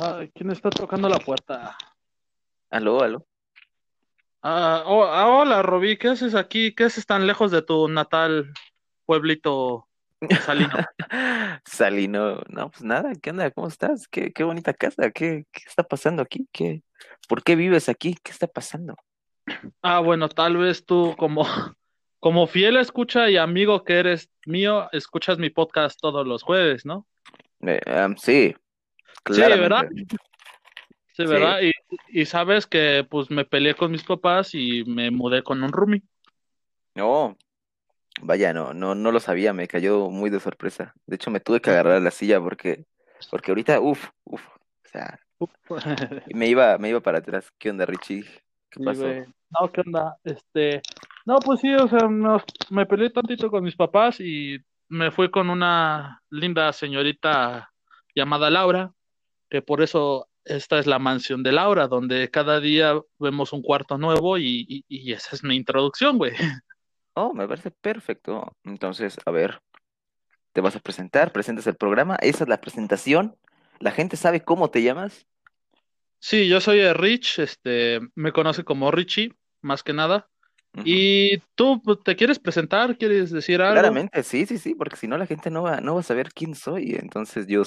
Ay, ¿quién está tocando la puerta? Aló, aló. Hola, Robí, ¿qué haces aquí? ¿Qué haces tan lejos de tu natal pueblito salino? Salino, no, pues nada, ¿qué onda? ¿Cómo estás? Qué bonita casa, ¿qué está pasando aquí? ¿Por qué vives aquí? ¿Qué está pasando? Bueno, tal vez tú como fiel escucha y amigo que eres mío, escuchas mi podcast todos los jueves, ¿no? Sí, Sí, ¿verdad? claramente. Sí, Sí. ¿verdad? Y sabes que pues me peleé con mis papás y me mudé con un roomie. No, vaya, no lo sabía, me cayó muy de sorpresa. De hecho, me tuve que agarrar a la silla porque ahorita, o sea, me iba para atrás. ¿Qué onda, Richie? ¿Qué Sí, pasó? güey. No, ¿qué onda? No, pues sí, o sea, me peleé tantito con mis papás y me fui con una linda señorita llamada Laura, que por eso esta es la mansión de Laura, donde cada día vemos un cuarto nuevo y esa es mi introducción, güey. Oh, me parece perfecto. Entonces, a ver. Te vas a presentar, presentas el programa, esa es la presentación, la gente sabe cómo te llamas. Sí, yo soy Rich, me conoce como Richie, más que nada. Ujú. ¿Y tú pues, te quieres presentar? ¿Quieres decir algo? Claramente, sí, sí, sí, porque si no la gente no va a saber quién soy. Entonces yo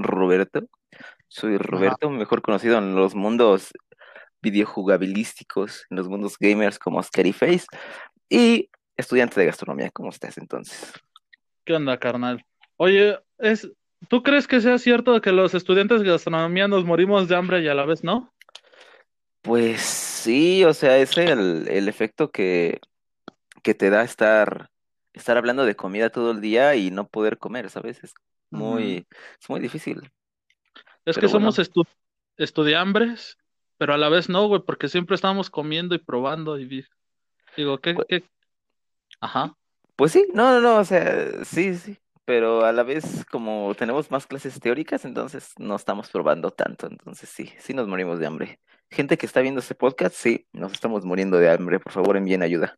soy Ajá. Roberto, mejor conocido en los mundos videojugabilísticos, en los mundos gamers como Face y estudiante de gastronomía. ¿Cómo estás entonces? ¿Qué onda, carnal? Oye, ¿tú crees que sea cierto que los estudiantes de gastronomía nos morimos de hambre y a la vez no? Pues sí, o sea, es el efecto que te da estar hablando de comida todo el día y no poder comer, ¿sabes? Ujú. Es muy difícil, Es que pero somos bueno, estudiambres, pero a la vez no, güey, porque siempre estamos comiendo y probando y digo, pues, Ajá. pues sí, no, o sea, sí, sí, pero a la vez como tenemos más clases teóricas, entonces no estamos probando tanto, entonces sí, sí nos morimos de hambre. Gente que está viendo este podcast, sí, nos estamos muriendo de hambre, por favor envíen ayuda.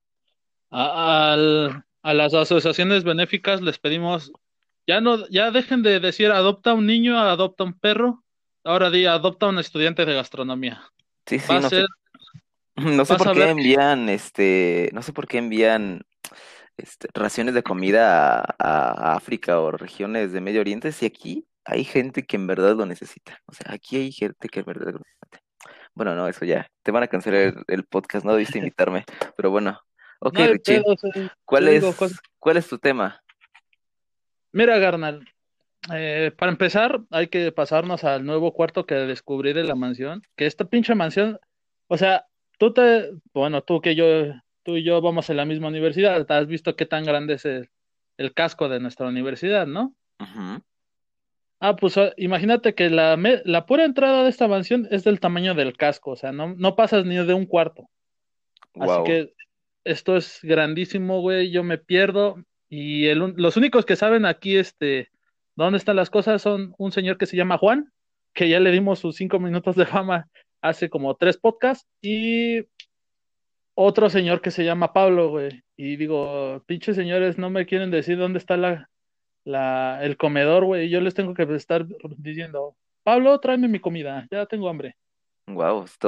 A las asociaciones benéficas les pedimos, ya dejen de decir adopta un niño, adopta un perro, ahora di adopta un estudiante de gastronomía. Sí, Va sí, a no sé, ser, no sé vas por a qué ver. envían, no sé por qué envían raciones de comida a África o regiones de Medio Oriente, si aquí hay gente que en verdad lo necesita. O sea, aquí hay gente que en verdad lo necesita. Bueno, no, eso ya. Te van a cancelar el podcast, no debiste invitarme. Pero bueno, ok, No hay Richie, pedo, ¿cuál yo es, digo cosas. cuál es tu tema? Mira, Garnal, para empezar, hay que pasarnos al nuevo cuarto que descubrí de la mansión. Que esta pinche mansión, o sea, bueno, tú y yo vamos a la misma universidad. Has visto qué tan grande es el casco de nuestra universidad, ¿no? Ujú. Pues imagínate que la pura entrada de esta mansión es del tamaño del casco, o sea, no pasas ni de un cuarto. Así Wow. que esto es grandísimo, güey, yo me pierdo y los únicos que saben aquí, dónde están las cosas son un señor que se llama Juan, que ya le dimos sus 5 minutos de fama hace como 3 podcasts, y otro señor que se llama Pablo, güey. Y digo, pinches señores, no me quieren decir dónde está el comedor, güey. Yo les tengo que estar diciendo, Pablo, tráeme mi comida, ya tengo hambre. Wow, es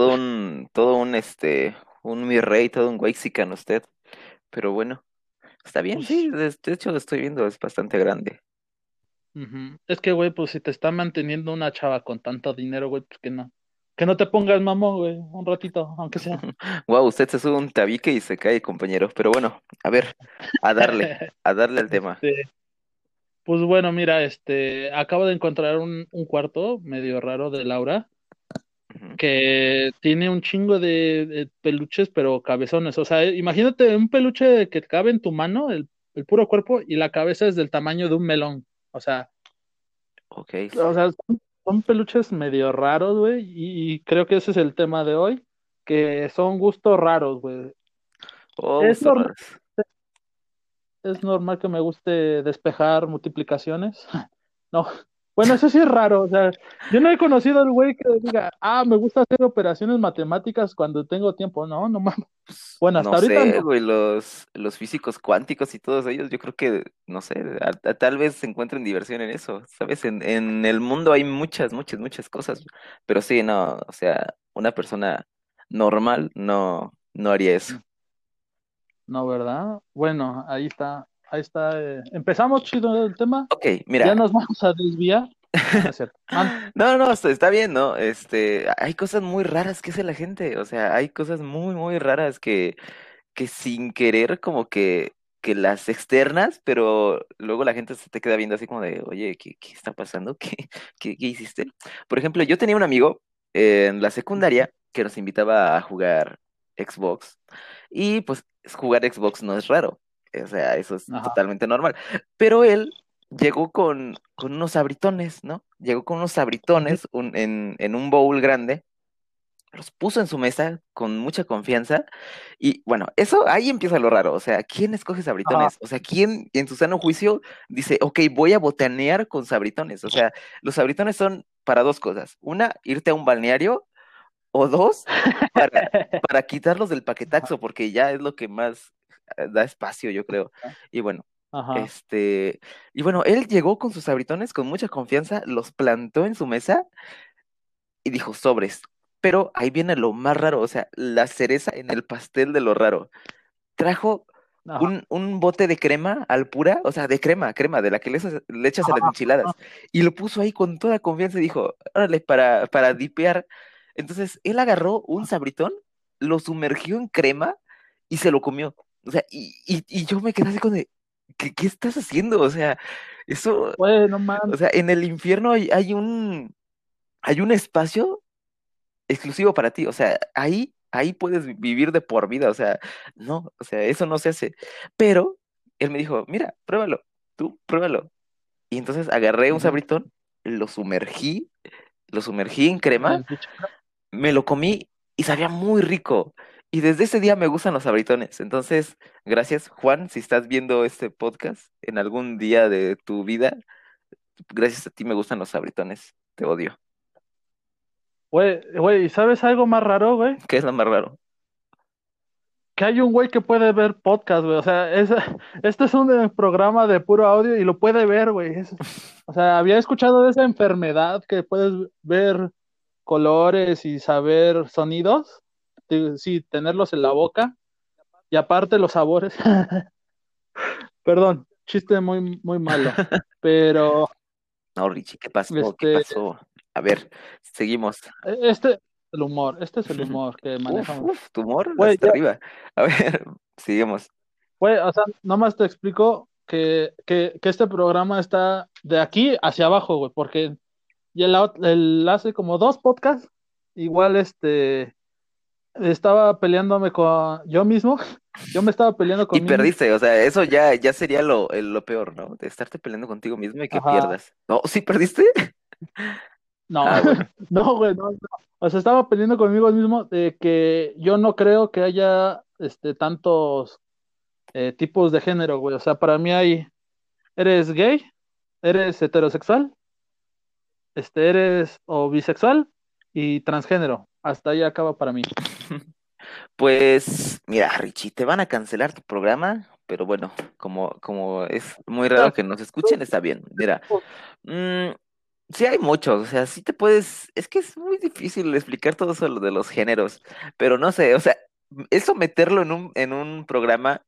todo un mi rey, todo un waxican usted. Pero bueno, está bien, Pues, sí, de hecho lo estoy viendo, es bastante grande. ujú. Es que, güey, pues si te está manteniendo una chava con tanto dinero, güey, pues que no. Que no te pongas mamón, güey, un ratito, aunque sea. Wow, usted se sube un tabique y se cae, compañero. Pero bueno, a ver, a darle al tema. Este, pues bueno, mira, acabo de encontrar un cuarto medio raro de Laura, Ujú. que tiene un chingo de peluches, pero cabezones. O sea, imagínate un peluche que cabe en tu mano, el puro cuerpo, y la cabeza es del tamaño de un melón. O sea, Ok. son peluches medio raros, güey, y creo que ese es el tema de hoy, que son gustos raros, güey. Oh, Es gustos normal, raros. es normal que me guste despejar multiplicaciones. No, bueno, eso sí es raro, o sea, yo no he conocido al güey que diga, me gusta hacer operaciones matemáticas cuando tengo tiempo. No, no mames. pues, Bueno, no hasta ahorita sé, no. güey, los físicos cuánticos y todos ellos, yo creo que, no sé, tal vez se encuentren diversión en eso, ¿sabes? En el mundo hay muchas, muchas, muchas cosas, pero sí, no, o sea, una persona normal no haría eso. No, ¿verdad? Bueno, ahí está. Ahí está. Empezamos chido el tema. Ok, Ya mira. nos vamos a desviar. Ah, no es cierto. No, no, está bien, ¿no? Hay cosas muy raras que hace la gente, o sea, hay cosas muy, muy raras que sin querer como que las externas, pero luego la gente se te queda viendo así como de, oye, ¿qué está pasando? ¿Qué hiciste? Por ejemplo, yo tenía un amigo en la secundaria que nos invitaba a jugar Xbox y pues jugar Xbox no es raro, o sea, eso es Ajá. totalmente normal, pero él llegó con unos sabritones, ¿no? Llegó con unos Ujú. sabritones en un bowl grande, los puso en su mesa con mucha confianza y bueno, eso ahí empieza lo raro, o sea, ¿quién escoge Ajá. sabritones? O sea, ¿quién en su sano juicio dice, ok, voy a botanear con sabritones? O sea, los sabritones son para dos cosas, una, irte a un balneario o dos, para quitarlos del paquetaxo, porque ya es lo que más da espacio, yo creo. Y bueno, Ajá. este, y bueno, él llegó con sus sabritones con mucha confianza, los plantó en su mesa y dijo sobres. Pero ahí viene lo más raro, o sea, la cereza en el pastel de lo raro. Trajo Ajá. un bote de crema al pura, o sea, de crema, de la que le echas a las Ajá. enchiladas. Y lo puso ahí con toda confianza y dijo, órale, para dipear. Entonces, él agarró un sabritón, lo sumergió en crema y se lo comió. O sea, y yo me quedé así con de, ¿qué estás haciendo? O sea, eso, Bueno, man. o sea, en el infierno hay un espacio exclusivo para ti, o sea, ahí puedes vivir de por vida, o sea, no, o sea, eso no se hace. Pero él me dijo, mira, pruébalo, tú pruébalo. Y entonces agarré un Ujú. sabritón, lo sumergí en crema, El bicho. me lo comí y sabía muy rico. Y desde ese día me gustan los sabritones. Entonces, gracias, Juan, si estás viendo este podcast en algún día de tu vida, gracias a ti me gustan los sabritones. Te odio. Güey, ¿sabes algo más raro, güey? ¿Qué es lo más raro? Que hay un güey que puede ver podcast, güey. O sea, este es un programa de puro audio y lo puede ver, güey. O sea, había escuchado de esa enfermedad que puedes ver colores y saber sonidos. Sí, tenerlos en la boca. Y aparte los sabores. Perdón, chiste muy, muy malo. Pero, No, Richie, ¿qué pasó? ¿Qué este, pasó? A ver, seguimos. este es el humor que Uf, manejamos. uf, tu humor Güey, hasta arriba. A ver, seguimos. güey, o sea, nomás te explico que este programa está de aquí hacia abajo, güey, porque y él hace como dos podcasts, igual estaba peleándome con yo mismo, yo me estaba peleando Y con mí mismo, perdiste, o sea, eso ya sería lo peor, ¿no? De estarte peleando contigo mismo y que ajá, pierdas. No, ¿sí perdiste? no, Ah, bueno. no, güey, no, no. O sea, estaba peleando conmigo mismo de que yo no creo que haya tantos tipos de género, güey, o sea, para mí eres gay, eres heterosexual, eres o bisexual y transgénero. Hasta ahí acaba para mí. Pues, mira, Richie, te van a cancelar tu programa, pero bueno, como es muy raro Ah, que nos escuchen, está bien. Mira, mm, sí hay muchos, o sea, sí te puedes, es que es muy difícil explicar todo eso lo de los géneros, pero no sé, o sea, eso meterlo en un programa,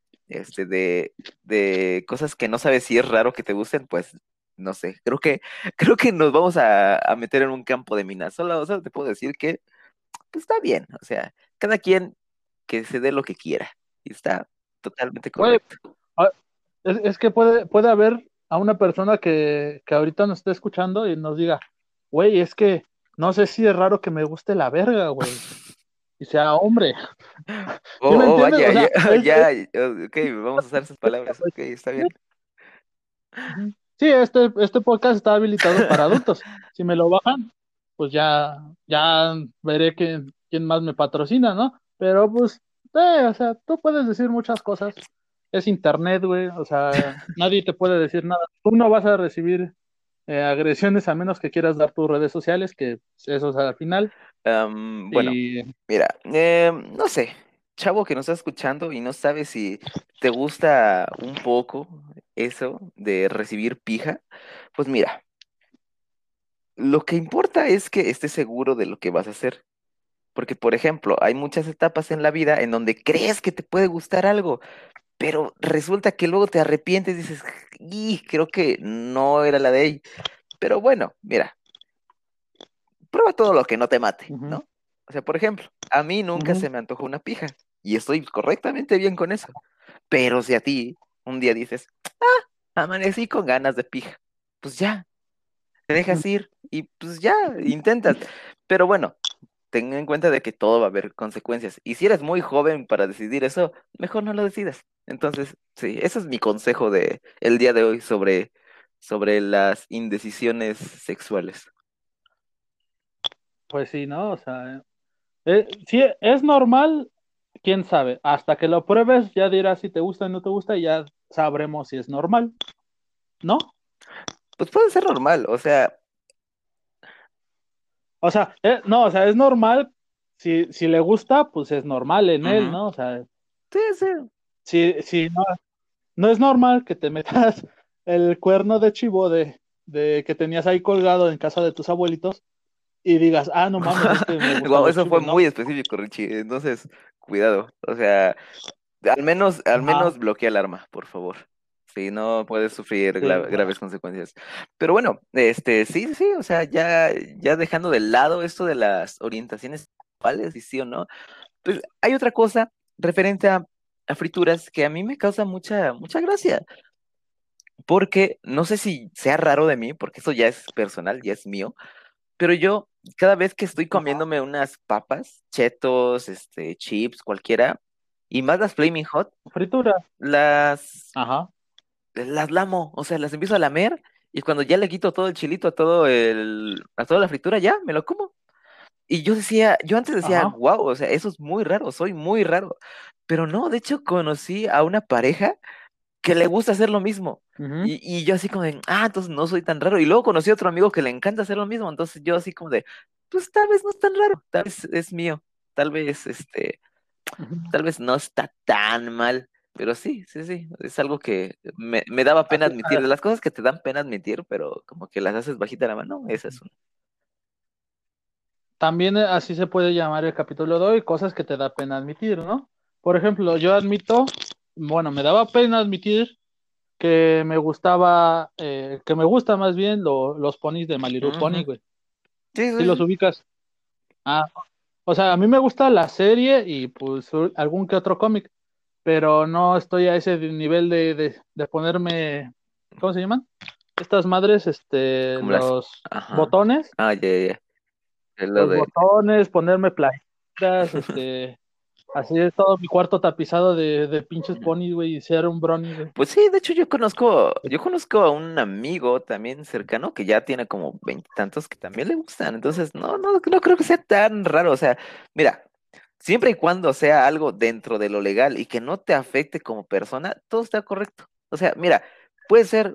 de cosas que no sabes si es raro que te gusten, pues, no sé, creo que nos vamos a meter en un campo de minas. Solo te puedo decir que pues, está bien, o sea, cada quien que se dé lo que quiera, y está totalmente Güey, correcto. ah, es que puede haber a una persona que ahorita nos esté escuchando y nos diga, güey, es que no sé si es raro que me guste la verga, güey, y sea hombre. ¿Sí me entiendes? Vaya, O ya, sea, ya, ok, vamos a usar esas palabras, ok, está bien. Ujú. Sí, este podcast está habilitado para adultos. Si me lo bajan, pues ya veré quién más me patrocina, ¿no? Pero pues, o sea, tú puedes decir muchas cosas. Es internet, güey. O sea, nadie te puede decir nada. Tú no vas a recibir agresiones a menos que quieras dar tus redes sociales, que eso es al final. Bueno, Y mira, no sé, chavo que nos está escuchando y no sabe si te gusta un poco eso de recibir pija, pues mira, lo que importa es que estés seguro de lo que vas a hacer. Porque, por ejemplo, hay muchas etapas en la vida en donde crees que te puede gustar algo, pero resulta que luego te arrepientes y dices, y creo que no era la de ahí. Pero bueno, mira, prueba todo lo que no te mate, Ujú, ¿no? O sea, por ejemplo, a mí nunca ujú, se me antojó una pija y estoy correctamente bien con eso. Pero si a ti un día dices, amanecí con ganas de pija, pues ya, te ujú. dejas ir y pues ya, intentas. Pero bueno, ten en cuenta de que todo va a haber consecuencias. Y si eres muy joven para decidir eso, mejor no lo decidas. Entonces, sí, ese es mi consejo de el día de hoy sobre las indecisiones sexuales. Pues sí, ¿no? O sea, sí, es normal, quién sabe. Hasta que lo pruebes, ya dirás si te gusta o no te gusta y ya sabremos si es normal, ¿no? Pues puede ser normal, o sea, O sea, no, o sea, es normal. Si le gusta, pues es normal en él, ujú, ¿no? O sea, sí, sí. si no, no es normal que te metas el cuerno de chivo de que tenías ahí colgado en casa de tus abuelitos y digas, ah, no mames, es que me gustan Guau, los eso fue chivos, ¿no? muy específico, Richie. Entonces, cuidado. O sea, al Ajá, menos bloquea el arma, por favor. Si no, puedes sufrir sí, bueno. graves consecuencias. Pero bueno, sí, sí, o sea, ya dejando de lado esto de las orientaciones sexuales, y sí o no, pues hay otra cosa referente a frituras que a mí me causa mucha gracia. Porque no sé si sea raro de mí, porque eso ya es personal, ya es mío, pero yo, cada vez que estoy Ajá, comiéndome unas papas, chetos, chips, cualquiera, y más las Flaming Hot, fritura. las, Ajá, las lamo, o sea, las empiezo a lamer, y cuando ya le quito todo el chilito a toda la fritura, ya, me lo como. Y yo antes decía, ajá. wow, o sea, eso es muy raro, soy muy raro. Pero no, de hecho, conocí a una pareja que le gusta hacer lo mismo. Ujú. Y yo así como de, entonces no soy tan raro. Y luego conocí a otro amigo que le encanta hacer lo mismo. Entonces yo así como de, pues tal vez no es tan raro, tal vez es mío, tal vez, Ujú. tal vez no está tan mal. Pero sí, sí, sí, es algo que me daba pena Así, admitir. De las cosas que te dan pena admitir, pero como que las haces bajita la mano, esa es una. también así se puede llamar el capítulo de hoy, cosas que te da pena admitir, ¿no? Por ejemplo, yo admito, bueno, me daba pena admitir que me gustaba, que me gusta más bien los ponis de My Little Pony, Ujú. güey. Sí, ¿Sí sí, los sí. ubicas? Ah, o sea, a mí me gusta la serie y pues algún que otro cómic, pero no estoy a ese nivel de ponerme, ¿cómo se llaman? Estas madres, Como las. los Ajá. botones, Ah, ya, ya, ya. Es lo los de. botones, ponerme playeras, así es todo mi cuarto tapizado de pinches ponis, güey, y ser un brony, güey. Pues sí, de hecho yo conozco a un amigo también cercano que ya tiene como veintitantos que también le gustan, entonces no creo que sea tan raro, o sea, mira, siempre y cuando sea algo dentro de lo legal y que no te afecte como persona, todo está correcto. O sea, mira, puede ser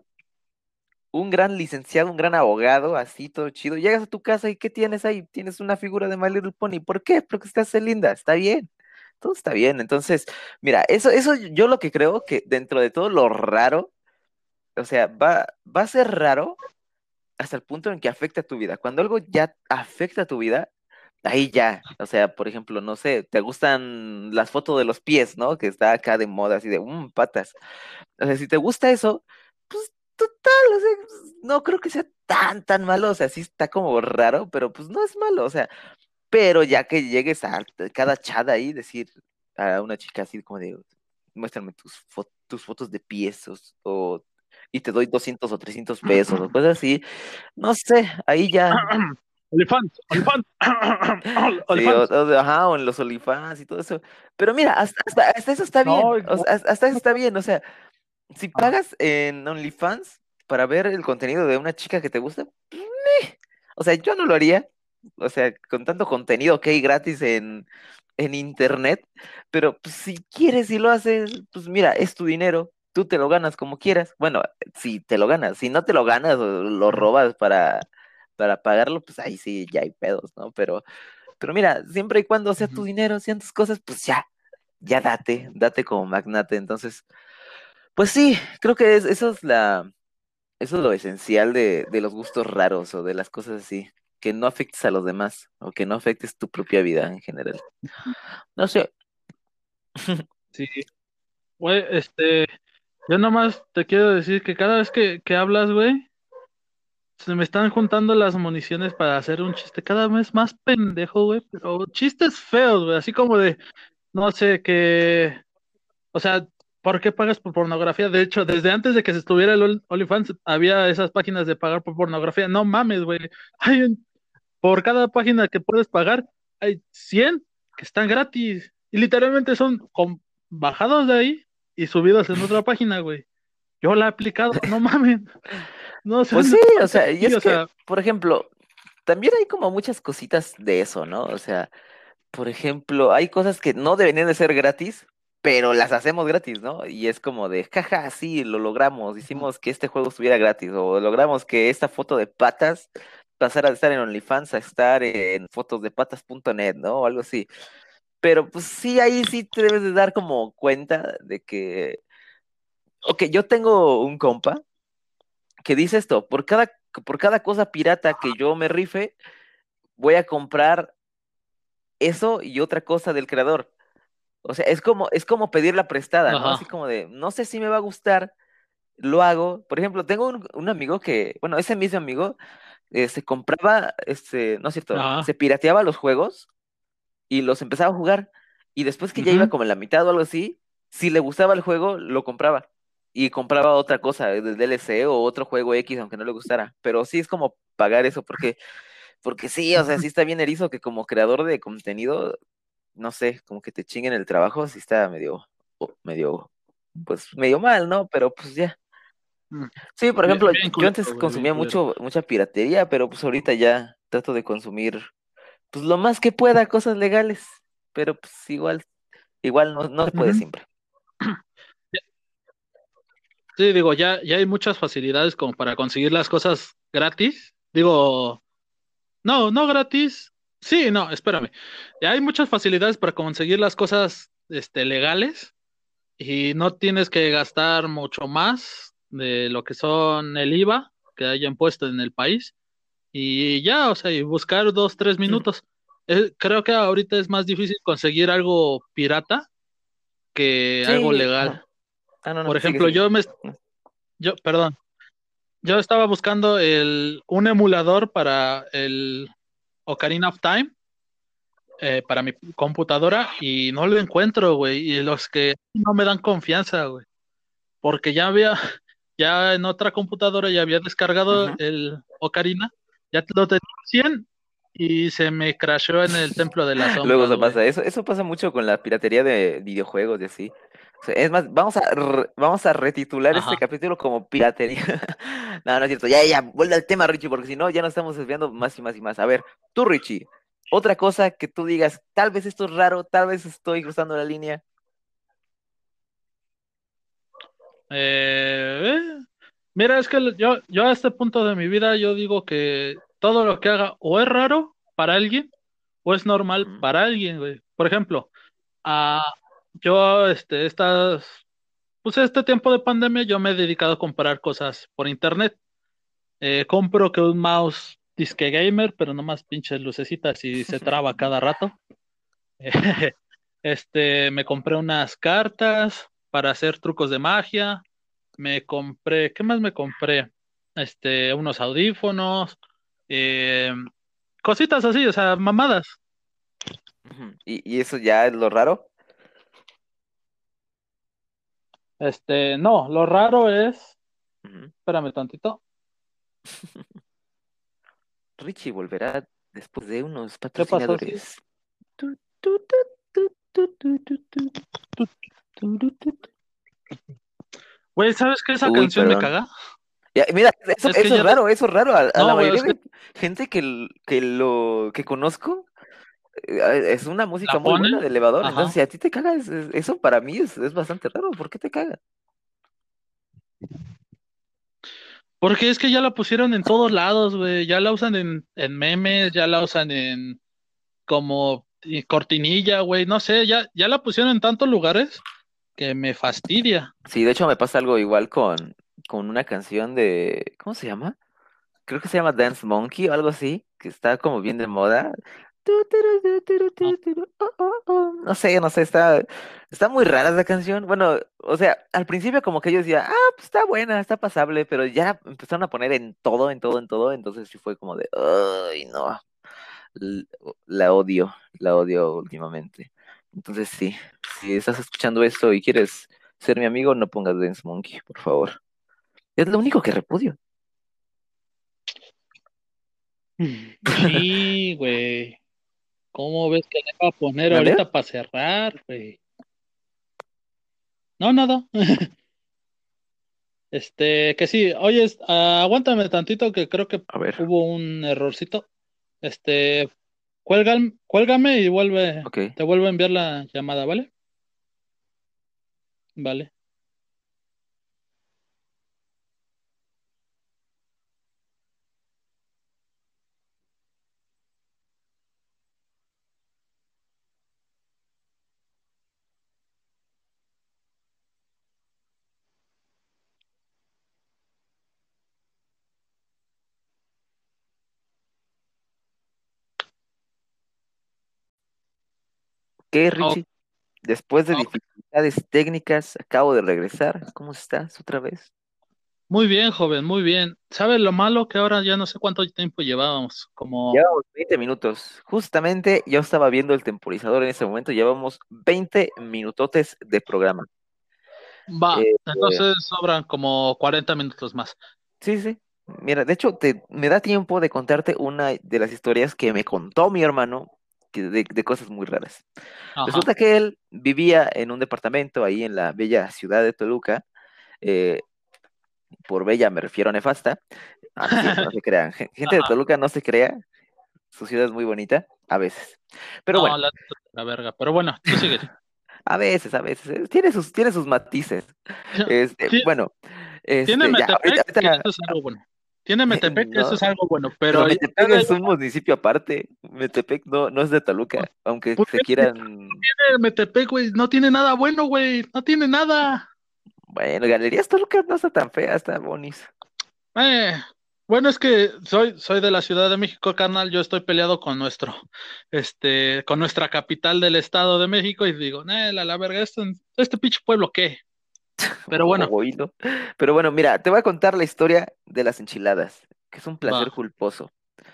un gran licenciado, un gran abogado, así todo chido, llegas a tu casa y ¿qué tienes ahí? Tienes una figura de My Little Pony, ¿por qué? Porque estás linda, está bien. Todo está bien, entonces, mira, eso yo lo que creo que dentro de todo lo raro, o sea, va a ser raro hasta el punto en que afecta a tu vida. Cuando algo ya afecta a tu vida, ahí ya. O sea, por ejemplo, no sé, te gustan las fotos de los pies, ¿no? Que está acá de moda, así de, patas. O sea, si te gusta eso, pues total, o sea, pues, no creo que sea tan malo. O sea, sí está como raro, pero pues no es malo. O sea, pero ya que llegues a cada chat ahí, decir a una chica así como de, muéstrame tus fotos de pies y te doy 200 o 300 pesos o cosas así, no sé, ahí ya, Olifant, Olifant, sí, Olifant. ajá, o en los OnlyFans y todo eso. Pero mira, hasta eso está bien, No, o sea, hasta eso está bien, o sea, si pagas en OnlyFans para ver el contenido de una chica que te gusta, o sea, yo no lo haría. O sea, con tanto contenido que hay gratis en internet. Pero pues, si quieres y lo haces, pues mira, es tu dinero. Tú te lo ganas como quieras. Bueno, si te lo ganas. Si no te lo ganas o lo robas para pagarlo, pues ahí sí ya hay pedos, ¿no? Pero mira, siempre y cuando sea tu dinero, sean tus cosas, pues ya. ya date como magnate. Entonces, pues sí, creo que eso es lo esencial de los gustos raros o de las cosas así, que no afectes a los demás o que no afectes tu propia vida en general. No sé. Sí, güey, yo nomás te quiero decir que cada vez que hablas, güey, se me están juntando las municiones para hacer un chiste cada vez más pendejo, güey, pero chistes feos, güey, así como de, no sé, o sea, ¿por qué pagas por pornografía? De hecho, desde antes de que se estuviera el OnlyFans, había esas páginas de pagar por pornografía. No mames, güey. Por cada página que puedes pagar, hay 100 que están gratis. Y literalmente son bajados de ahí y subidos en otra página, güey. Yo la he aplicado, no mames. No sé Pues dónde sí, o parte sea, y aquí, es o que, sea, por ejemplo, también hay como muchas cositas de eso, ¿no? O sea, por ejemplo, hay cosas que no deberían de ser gratis, pero las hacemos gratis, ¿no? Y es como de, jaja, sí, lo logramos, hicimos que este juego estuviera gratis, o logramos que esta foto de patas pasara de estar en OnlyFans a estar en fotosdepatas.net, ¿no? O algo así. Pero pues sí, ahí sí te debes de dar como cuenta de que, ok, yo tengo un compa que dice esto, por cada cosa pirata que yo me rife, voy a comprar eso y otra cosa del creador. O sea, es como pedirla prestada, ¿no? Así ajá, como de, no sé si me va a gustar, lo hago. Por ejemplo, tengo un amigo que, bueno, ese mismo amigo se compraba, no es cierto, ajá, se pirateaba los juegos y los empezaba a jugar. Y después que ya iba ujú, como en la mitad o algo así, si le gustaba el juego, lo compraba. Y compraba otra cosa, del DLC o otro juego X, aunque no le gustara. Pero sí es como pagar eso, porque sí, o sea, ujú, sí está bien erizo que como creador de contenido no sé, como que te chinguen el trabajo, sí está pues medio mal, ¿no? Pero pues ya. ujú. Sí, por Bien, ejemplo, bien yo culero, antes güey, bien consumía culero. mucha piratería, pero pues ahorita ya trato de consumir, pues lo más que pueda, cosas legales, pero pues igual no se puede Ujú. siempre. Sí, digo, ya hay muchas facilidades como para conseguir las cosas gratis. Digo, no, no gratis. Sí, no, espérame. Ya hay muchas facilidades para conseguir las cosas, legales y no tienes que gastar mucho más de lo que son el IVA que hayan puesto en el país y ya, o sea, y buscar 2, 3 minutos. Creo que ahorita es más difícil conseguir algo pirata que algo Sí, legal. ajá. Ah, no, Por no, sigue, ejemplo, sigue. perdón, yo estaba buscando un emulador para el Ocarina of Time para mi computadora y no lo encuentro, güey. Y los que no me dan confianza, güey. Porque ya en otra computadora ya había descargado Ujú. el Ocarina, ya lo tenía al 100 y se me crashó en el Templo de las Luego Sombras, eso güey. pasa, eso pasa mucho con la piratería de videojuegos y así. O sea, es más, vamos a retitular este Ajá. capítulo como piratería. No, no es cierto. Ya, vuelve al tema, Richie, porque si no, ya nos estamos desviando más y más y más. A ver, tú, Richie, otra cosa que tú digas, tal vez esto es raro, tal vez estoy cruzando la línea. Eh, Mira, es que yo a este punto de mi vida yo digo que todo lo que haga o es raro para alguien o es normal Ujú, para alguien, güey. Por ejemplo, ah, yo, pues este tiempo de pandemia yo me he dedicado a comprar cosas por internet. Compro que un mouse disque gamer, pero nomás pinches lucecitas y se traba cada rato. Me compré unas cartas para hacer trucos de magia. ¿Qué más me compré? Unos audífonos, eh, cositas así, o sea, mamadas. ujú. Y eso ya es lo raro. No, lo raro es, Ujú. espérame tantito, Richie volverá después de unos ¿qué pasó? Sí. patrocinadores. Tu, tu, tu, tu, tu, tu, tu, tu. Güey, ¿sabes qué? Esa Uy, canción me perdón. caga. Ya, mira, eso, Es que eso es ya, raro, eso es raro. A la no, güey, es mayoría que de gente que conozco, es una música la muy ponen, buena de elevador. Entonces, ajá. si a ti te caga, eso para mí es bastante raro. ¿Por qué te caga? Porque es que ya la pusieron en todos lados, güey. Ya la usan en memes, ya la usan en como y cortinilla, güey, no sé, ya la pusieron en tantos lugares que me fastidia. Sí, de hecho me pasa algo igual con una canción de, ¿cómo se llama? Creo que se llama Dance Monkey o algo así, que está como bien de moda. Ah, No sé, no sé, está muy rara esa canción. Bueno, o sea, al principio como que yo decía, pues está buena, está pasable, pero ya empezaron a poner en todo, en todo, en todo, entonces sí fue como de, ay, no, l- la odio últimamente. Entonces sí, si estás escuchando esto y quieres ser mi amigo, no pongas Dance Monkey, por favor. Es lo único que repudio. sí, güey. ¿Cómo ves que le va a poner ¿Mande? ahorita para cerrar, güey? No, nada. Que sí, oye, aguántame tantito que creo que A ver, hubo un errorcito. Este, cuélgame y ok. te vuelvo a enviar la llamada, ¿vale? Vale. ¿Qué, Oh, Richie? Después de oh, dificultades técnicas, acabo de regresar. ¿Cómo estás otra vez? muy bien, joven, muy bien. ¿Sabes lo malo que ahora ya no sé cuánto tiempo llevábamos? Como Llevamos 20 minutos. Justamente yo estaba viendo el temporizador en ese momento. Llevamos 20 minutotes de programa. va, Eh, entonces sobran como 40 minutos más. sí, sí. Mira, de hecho, me da tiempo de contarte una de las historias que me contó mi hermano de cosas muy raras. Ajá. Resulta que él vivía en un departamento ahí en la bella ciudad de Toluca. eh, por bella me refiero a nefasta. Ah, no es cierto, no se crean. Gente de Ajá. Toluca no se crea. Su ciudad es muy bonita, a veces. Pero bueno, No, la verga. Pero bueno, tú sigues. a veces. Tiene sus matices. Ti- Bueno, Tiene ya, Metepec, que ahorita, eso es algo bueno. Tiene Metepec, que eso no. es algo bueno. Pero Pero ya Metepec fuera de es un municipio aparte. Metepec no es de Toluca, aunque ¿por se qué quieran. Metepec, güey? No tiene nada bueno, güey. No tiene nada. Bueno, Galerías Toluca no está tan fea, está bonis. Eh, bueno, es que soy de la Ciudad de México, carnal. Yo estoy peleado con con nuestra capital del Estado de México y digo, la verga, este pinche pueblo, ¿qué? Pero bueno, Oílo. Pero bueno, mira, te voy a contar la historia de las enchiladas, que es un placer va. culposo.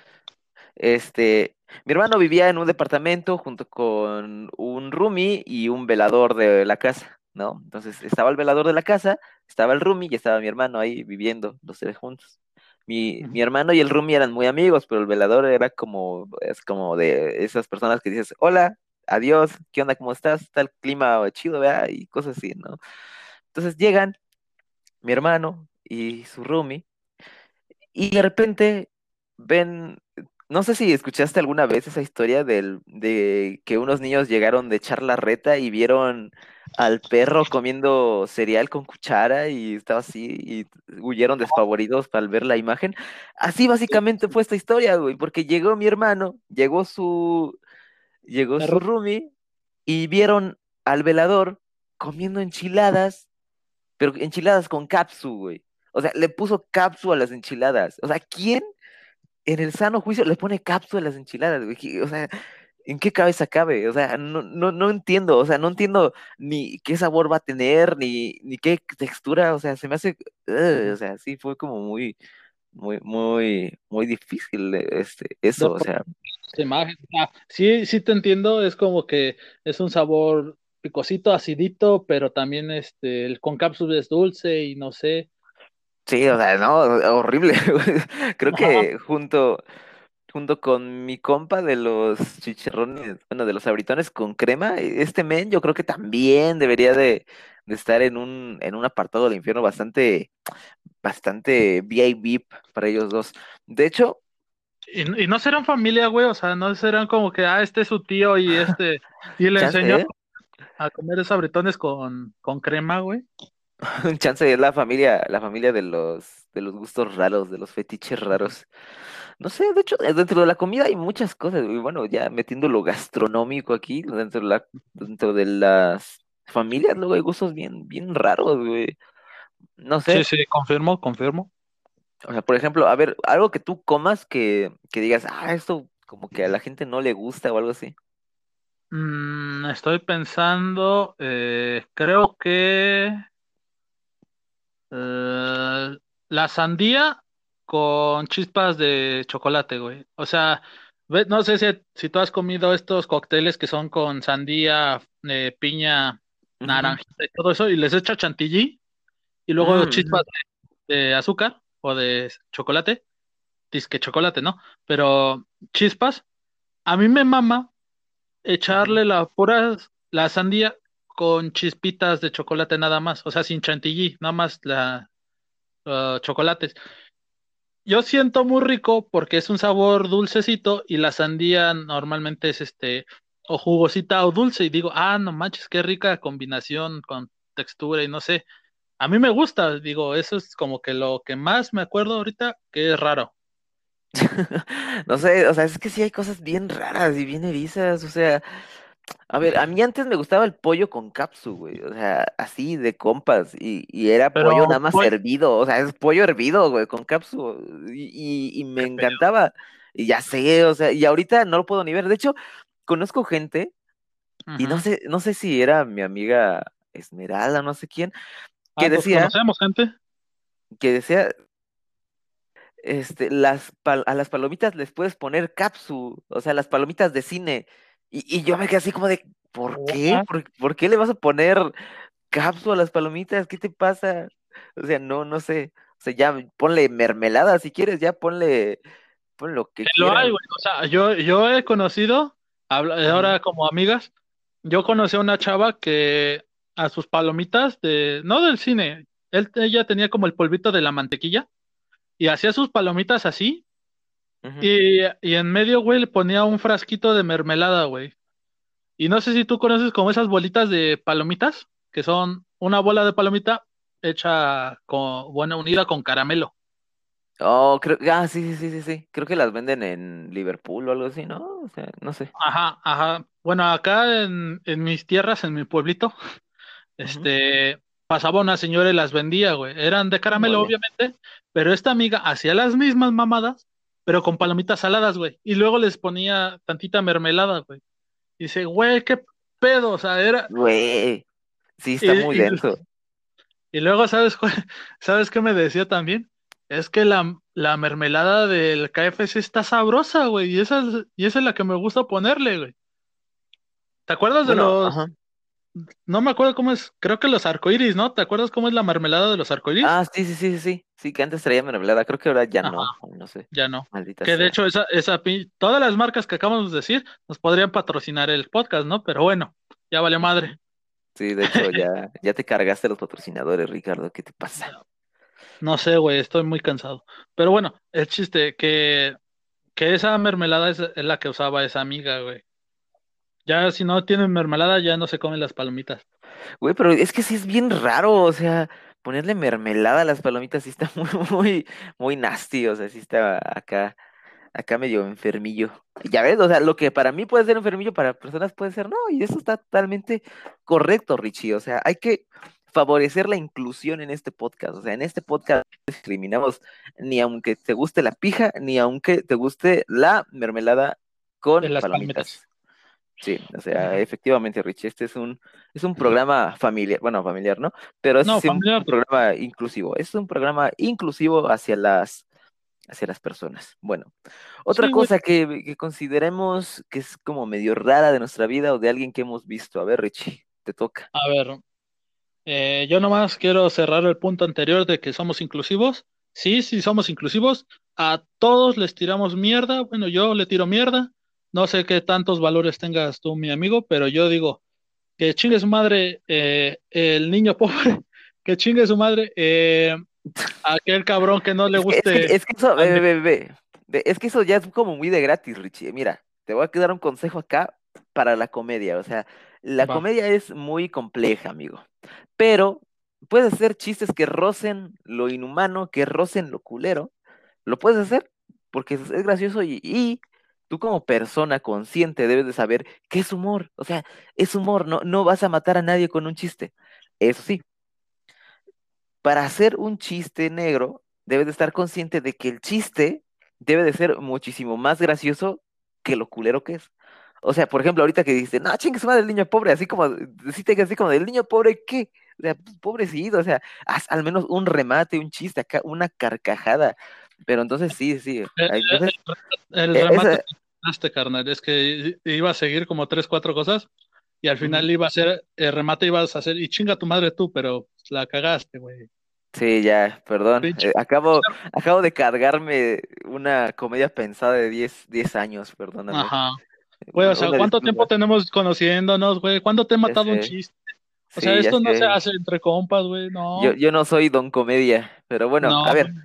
Mi hermano vivía en un departamento junto con un roomie y un velador de la casa, ¿no? Entonces estaba el velador de la casa, estaba el roomie y estaba mi hermano ahí viviendo los tres juntos. Mi Ujú. hermano y el roomie eran muy amigos, pero el velador era es como de esas personas que dices, hola, adiós, ¿qué onda? ¿Cómo estás? Está el clima chido, ¿verdad? Y cosas así, ¿no? Entonces llegan mi hermano y su roomie y de repente ven, no sé si escuchaste alguna vez esa historia de que unos niños llegaron de echar la reta y vieron al perro comiendo cereal con cuchara y estaba así y huyeron despavoridos al ver la imagen. Así básicamente fue esta historia, güey, porque llegó mi hermano, llegó su Error. roomie y vieron al velador comiendo enchiladas, pero enchiladas con capsu, güey. O sea, le puso capsu a las enchiladas. O sea, ¿quién en el sano juicio le pone cápsula a las enchiladas, güey? O sea, ¿en qué cabeza cabe? O sea, no entiendo, o sea, no entiendo ni qué sabor va a tener, ni qué textura, o sea, se me hace, o sea, sí, fue como muy difícil, De eso, o sea, esta imagen. Sí, sí te entiendo, es como que es un sabor picosito, acidito, pero también el con cápsula es dulce y no sé. sí, o sea, no, horrible. Creo Ajá. que junto con mi compa de los chicharrones, bueno, de los abritones con crema, este men yo creo que también debería de estar en un apartado del infierno bastante VIP para ellos dos. De hecho, Y no serán familia, güey, o sea, no serán como que, este es su tío y le chance, enseñó ¿eh? a comer esos bretones con crema, güey. Un chance es la familia de los gustos raros, de los fetiches raros. No sé, de hecho, dentro de la comida hay muchas cosas, y bueno, ya metiendo lo gastronómico aquí, dentro de las familias, luego hay gustos bien raros, güey. No Sí, sé. sí, confirmo, confirmo. O sea, por ejemplo, a ver, algo que tú comas que digas, esto como que a la gente no le gusta o algo así. Estoy pensando, creo que eh, la sandía con chispas de chocolate, güey. O sea, no sé si tú has comido estos cócteles que son con sandía, piña, Ujú. naranjita y todo eso, y les echa chantilly y luego Mm, chispas de azúcar o de chocolate, disque chocolate, ¿no? Pero chispas, a mí me mama ujú. echarle la sandía con chispitas de chocolate nada más, o sea, sin chantilly, nada más chocolates. Yo siento muy rico porque es un sabor dulcecito y la sandía normalmente es o jugosita o dulce y digo, no manches, qué rica combinación con textura y no sé. A mí me gusta, digo, eso es como que lo que más me acuerdo ahorita que es raro. No sé, o sea, es que sí hay cosas bien raras y bien erizas, o sea, a ver, a mí antes me gustaba el pollo con capsu, güey, o sea, así de compas, y era pollo nada Pero, más hervido, o sea, es pollo hervido, güey, con capsu, y me qué pedo. encantaba, y ya sé, o sea, y ahorita no lo puedo ni ver, de hecho, conozco gente, y Ujú. no sé si era mi amiga Esmeralda, no sé quién, que Nos decía, conocemos, gente. que decía, a las palomitas les puedes poner capsu, o sea, las palomitas de cine. Y yo me quedé así como de, ¿por qué? What? Por qué le vas a poner capsu a las palomitas? ¿Qué te pasa? O sea, no sé. O sea, ya ponle mermelada si quieres, ya ponle lo que Lo hay, quieras. güey. O sea, yo he conocido, Ujú, ahora como amigas, yo conocí a una chava que a sus palomitas no del cine, ella tenía como el polvito de la mantequilla y hacía sus palomitas así ujú. y en medio, güey, le ponía un frasquito de mermelada, güey. Y no sé si tú conoces como esas bolitas de palomitas, que son una bola de palomita hecha bueno, unida con caramelo. Oh, sí, sí, sí, sí, sí. Creo que las venden en Liverpool o algo así, ¿no? O sea, no sé. Ajá, ajá. Bueno, acá en mis tierras, en mi pueblito, Ujú. pasaba una señora y las vendía, güey. Eran de caramelo, Órale. obviamente, pero esta amiga hacía las mismas mamadas, pero con palomitas saladas, güey. Y luego les ponía tantita mermelada, güey. Y dice, güey, qué pedo, o sea, era. Güey, sí, está muy Y, y, lento. y luego, ¿sabes qué me decía también? Es que la mermelada del KFC está sabrosa, güey, y esa es la que me gusta ponerle, güey. ¿Te acuerdas de Bueno, los? ajá. No me acuerdo cómo es, creo que los arcoíris, ¿no? ¿Te acuerdas cómo es la mermelada de los arcoíris? Sí, sí, sí, sí, sí. Sí, que antes traía mermelada. Creo que ahora ya Ajá, no. No sé. ya no. Maldita Que de sea. hecho, todas las marcas que acabamos de decir nos podrían patrocinar el podcast, ¿no? Pero bueno, ya vale madre. Ujú. Sí, de hecho, ya te cargaste los patrocinadores, Ricardo. ¿Qué te pasa? No sé, güey, estoy muy cansado. Pero bueno, el chiste que esa mermelada es la que usaba esa amiga, güey. Ya si no tienen mermelada, ya no se comen las palomitas. Güey, pero es que sí es bien raro. O sea, ponerle mermelada a las palomitas sí está muy nasty. O sea, sí está acá medio enfermillo. Ya ves, o sea, lo que para mí puede ser enfermillo, para personas puede ser no, y eso está totalmente correcto, Richie. O sea, hay que favorecer la inclusión en este podcast. O sea, en este podcast no discriminamos ni aunque te guste la pija, ni aunque te guste la mermelada De con las palomitas. palomitas. Sí, o sea, Ujú. efectivamente, Richie, este es un programa familiar, bueno, familiar, ¿no? Pero es No, sí un familiar. programa inclusivo, es un programa inclusivo hacia las personas. Bueno, otra Sí, güey. cosa que consideremos que es como medio rara de nuestra vida o de alguien que hemos visto. A ver, Richie, te toca. A ver, yo nomás quiero cerrar el punto anterior de que somos inclusivos. Sí, sí, somos inclusivos. A todos les tiramos mierda. Bueno, yo le tiro mierda. No sé qué tantos valores tengas tú, mi amigo, pero yo digo que chingue su madre el niño pobre, que chingue su madre aquel cabrón que no le guste. Es que eso, ande- es que eso ya es como muy de gratis, Richie. Mira, te voy a dar un consejo acá para la comedia. O sea, la Va. comedia es muy compleja, amigo. Pero puedes hacer chistes que rocen lo inhumano, que rocen lo culero, lo puedes hacer porque es gracioso y tú como persona consciente debes de saber qué es humor, o sea, es humor, no vas a matar a nadie con un chiste. Eso sí, para hacer un chiste negro, debes de estar consciente de que el chiste debe de ser muchísimo más gracioso que lo culero que es. O sea, por ejemplo, ahorita que dices, no, chingue su madre el niño pobre, así como, deciste que así como, ¿del niño pobre qué? O sea, pues, pobrecito, o sea, haz al menos un remate, un chiste acá, una carcajada. Pero entonces sí, sí. El, Entonces, el remate esa, que hiciste, carnal, es que iba a seguir como tres, cuatro cosas y al ujú. final iba a ser, el remate ibas a hacer, y chinga tu madre tú, pero la cagaste, güey. Sí, ya, perdón. Pinche. Acabo de cargarme una comedia pensada de diez años, perdóname. Ajá. Güey, o sea, Una ¿cuánto tiempo disculpa. tenemos conociéndonos, güey? ¿Cuándo te he Ya matado un sé. chiste? O sea, Sí, ya esto no se sé. hace entre compas, güey, no, Yo no soy don comedia, pero bueno, a no, ver.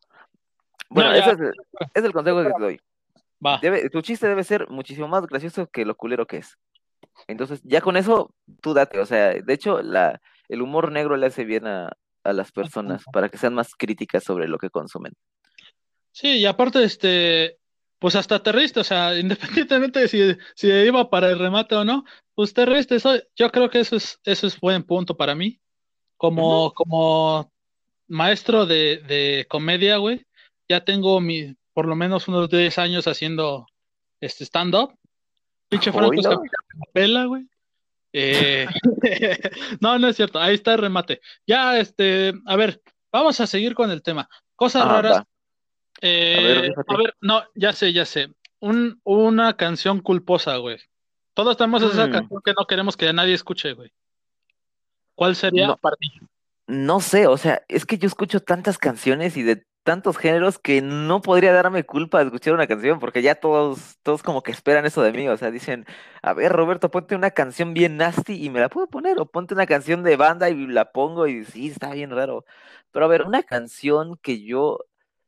no, Bueno, ya, es el consejo que te doy. va. Tu chiste debe ser muchísimo más gracioso que lo culero que es. Entonces, ya con eso, tú date. O sea, de hecho, el humor negro le hace bien a las personas para que sean más críticas sobre lo que consumen. Sí, y aparte, pues hasta te riste, o sea, independientemente de si iba para el remate o no, pues te riste, yo creo que eso es buen punto para mí. Ujú. Como maestro de comedia, güey, ya tengo por lo menos unos 10 años haciendo stand-up. Pinche Franco Oílo. Escamilla me la pela, güey. Eh, no, no es cierto, ahí está el remate. Ya, a ver, vamos a seguir con el tema. Cosas Ah, raras. va. A ver, A fíjate. ver, no, ya sé, ya sé. Una canción culposa, güey. Todos tenemos esa Mm, canción que no queremos que nadie escuche, güey. ¿Cuál sería no, para ti? no sé, o sea, es que yo escucho tantas canciones y de tantos géneros que no podría darme culpa de escuchar una canción, porque ya todos como que esperan eso de mí, o sea, dicen, a ver, Roberto, ponte una canción bien nasty y me la puedo poner, o ponte una canción de banda y la pongo y sí, está bien raro. Pero a ver, una canción que yo,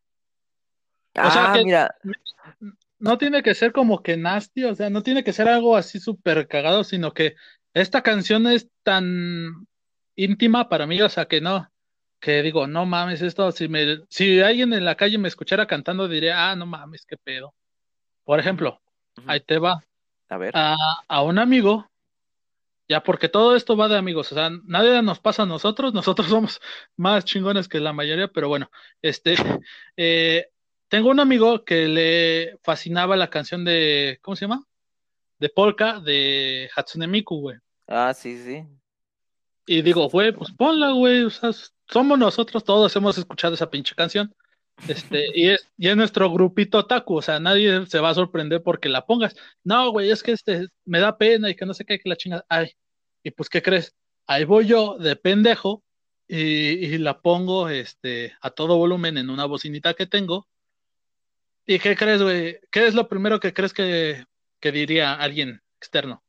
O sea, que mira, no tiene que ser como que nasty, o sea, no tiene que ser algo así súper cagado, sino que esta canción es tan íntima para mí, o sea, que no, que digo, no mames, esto, si alguien en la calle me escuchara cantando, diría, no mames, qué pedo. Por ujú, ejemplo, ujú, ahí te va, a ver, a, a un amigo, ya porque todo esto va de amigos, o sea, nadie nos pasa a nosotros, nosotros somos más chingones que la mayoría, pero bueno, este, eh, tengo un amigo que le fascinaba la canción de, ¿cómo se llama? De Polka de Hatsune Miku, güey. sí, sí, Y sí, digo, güey, pues ponla, güey, o sea, somos nosotros todos, hemos escuchado esa pinche canción. Y es nuestro grupito otaku, o sea, nadie se va a sorprender porque la pongas. No, güey, es que me da pena y que no sé qué, que la chinga. Ay, y pues, ¿qué crees? Ahí voy yo de pendejo y la pongo a todo volumen en una bocinita que tengo. ¿Y qué crees, güey? ¿Qué es lo primero que crees que diría alguien externo?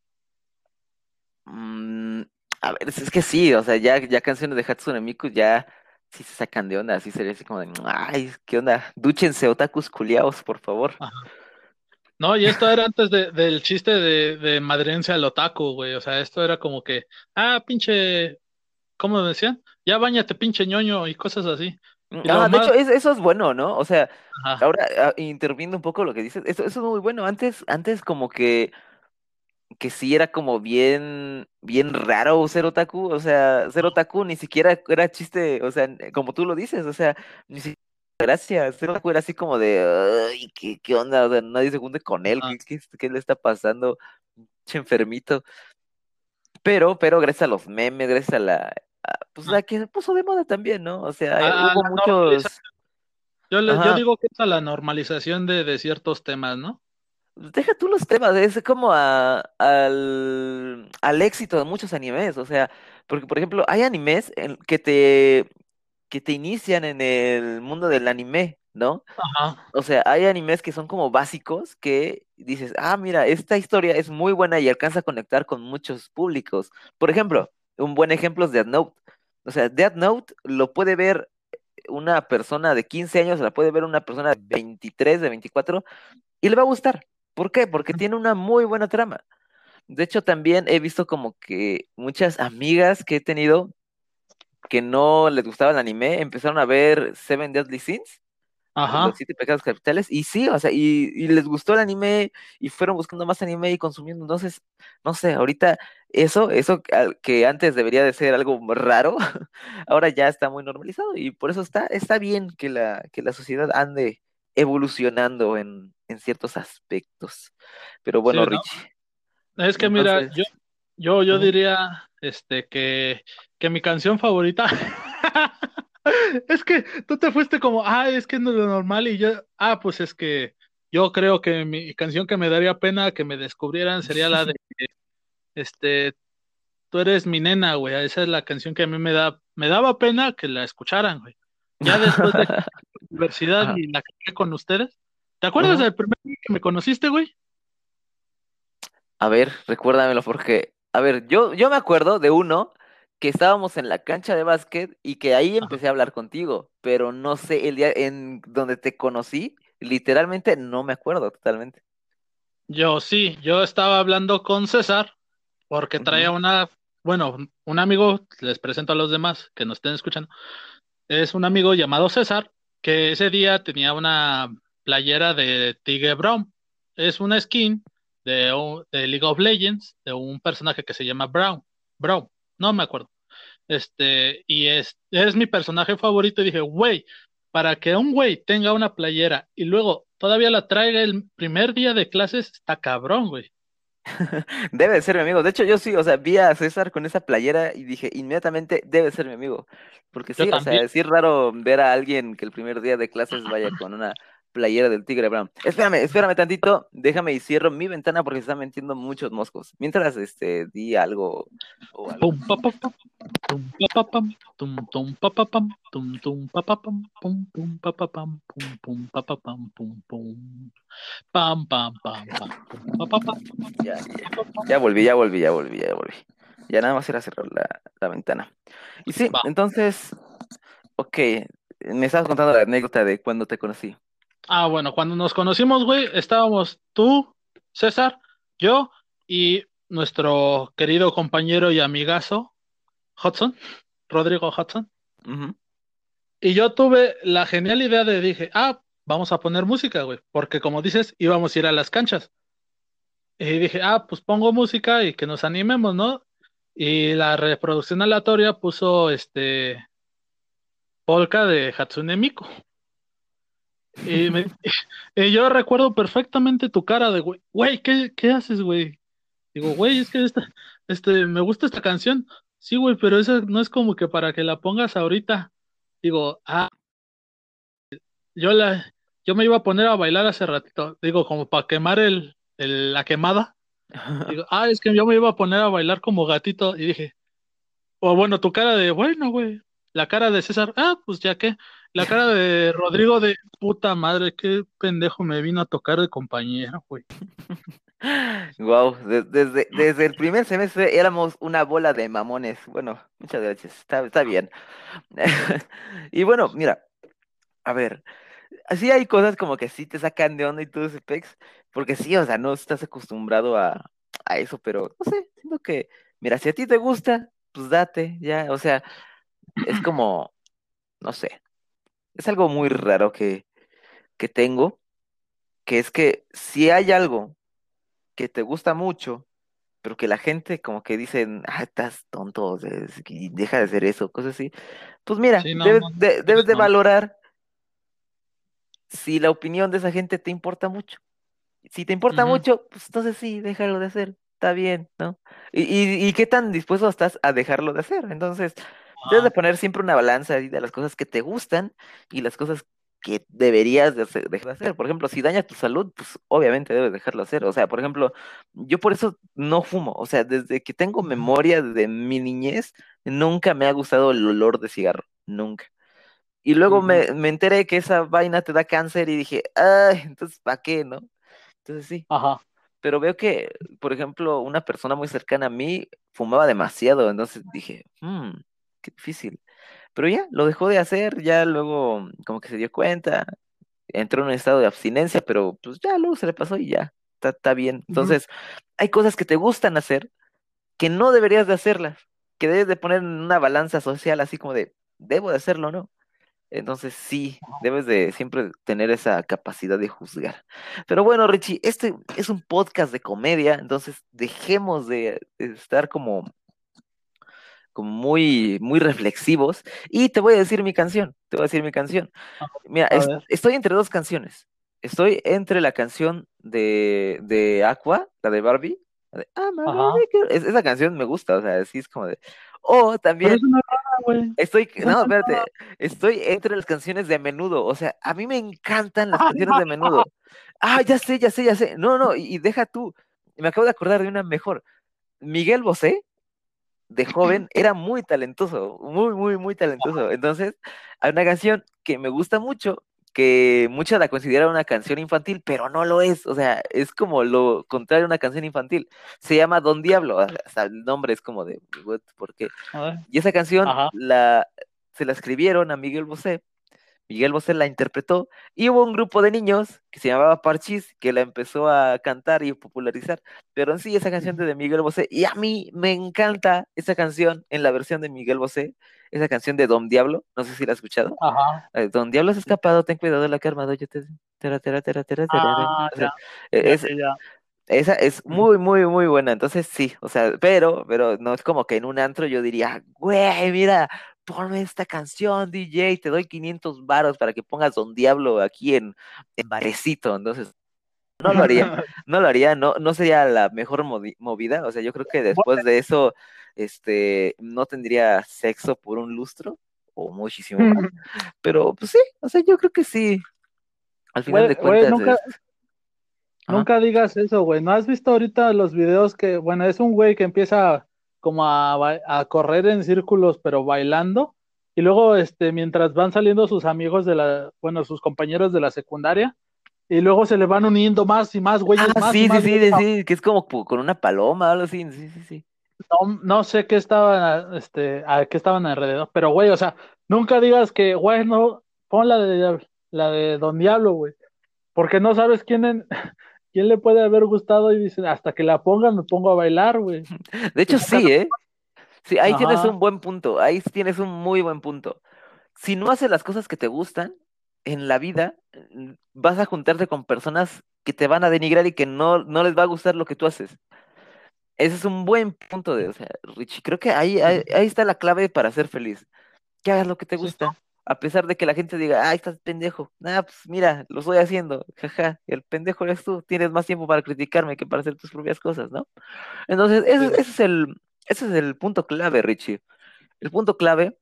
Mm, a ver, es que sí, o sea, ya canciones de Hatsune Miku ya sí se sacan de onda, así sería así como de, ay, ¿qué onda? Dúchense, otakus culiaos, por favor. No, y esto era antes del chiste de madrense al otaku, güey. O sea, esto era como que, pinche, ¿cómo decían? Ya bañate, pinche ñoño y cosas así. Y lo De más, hecho, eso es bueno, ¿no? O sea, ajá, ahora interviniendo un poco lo que dices, eso es muy bueno. Antes como que sí era como bien raro ser otaku, o sea, ser otaku ni siquiera era chiste, o sea, como tú lo dices, o sea, ni siquiera gracia, ser otaku era así como de, ay, ¿qué onda? O sea, nadie se junte con él, ajá, ¿qué le está pasando? Che enfermito. Pero gracias a los memes, gracias pues ajá. la que se puso de moda también, ¿no? O sea, A hubo la normalización. muchos, Yo ajá, digo que es a la normalización de ciertos temas, ¿no? deja tú los temas, es como al éxito de muchos animes, o sea, porque por ejemplo, hay animes que te inician en el mundo del anime, ¿no? Ajá, O sea, hay animes que son como básicos que dices, mira, esta historia es muy buena y alcanza a conectar con muchos públicos. Por ejemplo, un buen ejemplo es Death Note. O sea, Death Note lo puede ver una persona de 15 años, la puede ver una persona de 23, de 24, y le va a gustar. ¿Por qué? Porque tiene una muy buena trama. De hecho, también he visto como que muchas amigas que he tenido que no les gustaba el anime, empezaron a ver Seven Deadly Sins, los Ajá. siete pecados capitales, y sí, o sea, y les gustó el anime, y fueron buscando más anime y consumiendo. Entonces, no sé, ahorita eso que antes debería de ser algo raro, ahora ya está muy normalizado, y por eso está bien que la sociedad ande evolucionando en ciertos aspectos. Pero Sí, bueno, ¿no? Richie, Es que mira, entonces, yo ujú. diría, que mi canción favorita, es que tú te fuiste como, es que no es lo normal y yo, pues es que yo creo que mi canción que me daría pena que me descubrieran sería la de, este, tú eres mi nena, güey. Esa es la canción que a mí me daba pena que la escucharan, güey. Ya después de la universidad Ajá, y la que con ustedes, ¿te acuerdas ujú. del primer día que me conociste, güey? A ver, recuérdamelo porque, a ver, yo me acuerdo de uno que estábamos en la cancha de básquet y que ahí Ajá. empecé a hablar contigo, pero no sé, el día en donde te conocí, literalmente no me acuerdo totalmente. Yo sí, yo estaba hablando con César porque traía Ujú. bueno, un amigo, les presento a los demás que nos estén escuchando, es un amigo llamado César, que ese día tenía una playera de Tigre Brown. Es una skin de League of Legends, de un personaje que se llama Brown. Brown, no me acuerdo. Y es mi personaje favorito y dije, güey, para que un güey tenga una playera y luego todavía la traiga el primer día de clases, está cabrón, güey. Debe de ser mi amigo. De hecho, yo sí, o sea, vi a César con esa playera y dije, inmediatamente debe ser mi amigo. Porque Yo sí, o también. sea, sí es raro ver a alguien que el primer día de clases vaya con una playera del Tigre Brown. Espérame tantito, déjame y cierro mi ventana porque se están metiendo muchos moscos. Mientras, di algo o algo. Pum, pa, pa, pa, tum, pa, pa, pam, tum, pa, pa, pam, pa, pa, pam, pum, pa, pa, pam, pum, pa, pa, pam, pum. Pam, pam, pam, pam, pum, pa, pa, pam, Ya volví, ya volví, ya volví, ya volví. Ya nada más era cerrar la ventana. Y sí, va. entonces, ok, me estabas contando la anécdota de cuando te conocí. Bueno, cuando nos conocimos, güey, estábamos tú, César, yo y nuestro querido compañero y amigazo, Hudson, Rodrigo Hudson. Ujú. Y yo tuve la genial idea de, dije, vamos a poner música, güey, porque como dices, íbamos a ir a las canchas. Y dije, pues pongo música y que nos animemos, ¿no? Y la reproducción aleatoria puso, Polka de Hatsune Miku. Y, y yo recuerdo perfectamente tu cara de, güey, ¿qué haces, güey? Digo, güey, es que me gusta esta canción. Sí, güey, pero esa no es como que para que la pongas ahorita. Digo, yo la, yo me iba a poner a bailar hace ratito. Digo, como para quemar la quemada. Digo, es que yo me iba a poner a bailar como gatito. Y dije, o bueno, tu cara de, bueno, güey. La cara de César, pues ya que. La cara de Rodrigo de, puta madre, qué pendejo me vino a tocar de compañero, güey. Wow, desde el primer semestre éramos una bola de mamones. Bueno, muchas gracias, está bien. Y bueno, mira, a ver, así hay cosas como que sí te sacan de onda y todo ese pex, porque sí, o sea, no estás acostumbrado a eso, pero no sé, siento que, mira, si a ti te gusta, pues date, ya, o sea, es como, no sé, es algo muy raro que tengo, que es que si hay algo que te gusta mucho, pero que la gente como que dicen, estás tonto, o sea, y deja de hacer eso, cosas así. Pues mira, Sí, no, no, no, debes eres de mamá. valorar si la opinión de esa gente te importa mucho. Si te importa Ujú. mucho, pues entonces sí, déjalo de hacer, está bien, ¿no? Y qué tan dispuesto estás a dejarlo de hacer. Entonces, debes de Ah, poner siempre una balanza ahí de las cosas que te gustan y las cosas que deberías dejar de hacer. Por ejemplo, si daña tu salud, pues obviamente debes dejarlo hacer. O sea, por ejemplo, yo por eso no fumo. O sea, desde que tengo ujú, memoria de mi niñez, nunca me ha gustado el olor de cigarro, nunca. Y luego ujú. me enteré que esa vaina te da cáncer y dije, ay, entonces, ¿para qué, no? Entonces sí, Ajá. pero veo que, por ejemplo, una persona muy cercana a mí fumaba demasiado, entonces dije, qué difícil. Pero ya, lo dejó de hacer, ya luego como que se dio cuenta, entró en un estado de abstinencia, pero pues ya luego se le pasó y ya, está bien. Ujú. Entonces, hay cosas que te gustan hacer que no deberías de hacerlas. que debes de poner en una balanza social así como de, debo de hacerlo, ¿no? Entonces sí, debes de siempre tener esa capacidad de juzgar. Pero bueno, Richie, este es un podcast de comedia, entonces dejemos de estar como muy, muy reflexivos y te voy a decir mi canción, te voy a decir mi canción. Mira, A ver. estoy entre dos canciones. Estoy entre la canción de Aqua, la de Barbie. La de I'm a Ajá. Barbie girl. Esa canción me gusta, o sea, sí es como de. O Pero también es una rara, güey. Esa no, no es espérate, estoy entre las canciones de A Menudo. O sea, a mí me encantan las canciones de A Menudo. Ah, ya sé, ya sé, ya sé. No, no, y deja tú. Me acabo de acordar de una mejor. Miguel Bosé de joven era muy talentoso, muy, muy, muy talentoso. Entonces, hay una canción que me gusta mucho, que muchas la consideran una canción infantil, pero no lo es. O sea, es como lo contrario a una canción infantil. Se llama Don Diablo. Hasta el nombre es como de, "What? ¿Por qué?". A ver. Y esa canción Ajá. se la escribieron a Miguel Bosé. Miguel Bosé la interpretó y hubo un grupo de niños que se llamaba Parchís que la empezó a cantar y popularizar, pero en sí esa canción de Miguel Bosé, y a mí me encanta esa canción en la versión de Miguel Bosé, esa canción de Don Diablo, no sé si la has escuchado. Ajá. Don Diablo has escapado, ten cuidado de la que armado yo te... Tera, tera, tera, tera, tera, tera. Ah, O sea, ya. Ya, es, ya. esa es muy, muy, muy buena. Entonces sí, o sea, pero no es como que en un antro yo diría, güey, mira, ponme esta canción, DJ, te doy 500 varos para que pongas Don Diablo aquí en Barecito. Entonces, no lo haría, no lo haría, no, no sería la mejor movida. O sea, yo creo que después de eso, no tendría sexo por un lustro o muchísimo más. Pero, pues sí, o sea, yo creo que sí. Al final Güey, de güey, cuentas, ajá. nunca digas eso, güey. ¿No has visto ahorita los videos que, bueno, es un güey que empieza como a correr en círculos, pero bailando, y luego, mientras van saliendo sus amigos bueno, sus compañeros de la secundaria, y luego se le van uniendo más y más güeyes, Ah, más y sí, sí, más sí, güeyes. sí, sí, que es como con una paloma o algo así. Sí, sí, sí. No, no sé qué estaban, a qué estaban alrededor, pero güey, o sea, nunca digas que, güey, no, pon la de Don Diablo, güey, porque no sabes quién le puede haber gustado y dicen, hasta que la pongan me pongo a bailar, güey. De Y hecho, sacan, sí, ¿eh? Sí, ahí tienes ajá, un buen punto, ahí tienes un muy buen punto. Si no haces las cosas que te gustan en la vida, vas a juntarte con personas que te van a denigrar y que no, no les va a gustar lo que tú haces. Ese es un buen punto o sea, Richie, creo que ahí está la clave para ser feliz. Que hagas lo que te sí, gusta. A pesar de que la gente diga, ay, estás pendejo. Ah, pues mira, lo estoy haciendo. Jaja, el pendejo eres tú. Tienes más tiempo para criticarme que para hacer tus propias cosas, ¿no? Entonces, sí, ese es el punto clave, Richie. El punto clave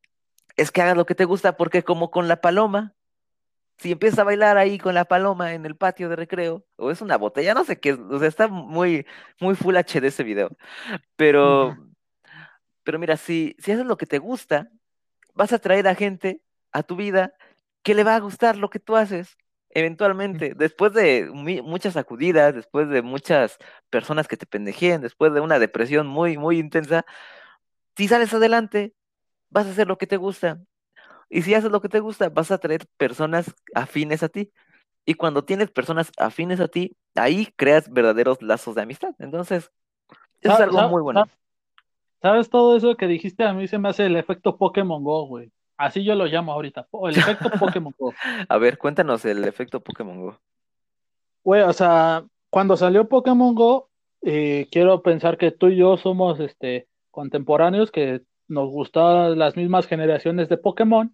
es que hagas lo que te gusta, porque como con la paloma, si empiezas a bailar ahí con la paloma en el patio de recreo, o es una botella, no sé qué, o sea, está muy, muy full HD ese video. ujú, Pero, pero mira, si haces lo que te gusta, vas a traer a gente a tu vida que le va a gustar lo que tú haces. Eventualmente, después de muchas sacudidas, después de muchas personas que te pendejeen, después de una depresión muy, muy intensa, si sales adelante, vas a hacer lo que te gusta. Y si haces lo que te gusta, vas a traer personas afines a ti. Y cuando tienes personas afines a ti, ahí creas verdaderos lazos de amistad. Entonces, eso es sa- algo sa- muy bueno. sa- ¿Sabes todo eso que dijiste? A mí se me hace el efecto Pokémon Go, güey. Así yo lo llamo ahorita, el efecto Pokémon Go. A ver, cuéntanos el efecto Pokémon Go. Güey, o sea, cuando salió Pokémon Go, quiero pensar que tú y yo somos, contemporáneos, que nos gustaban las mismas generaciones de Pokémon.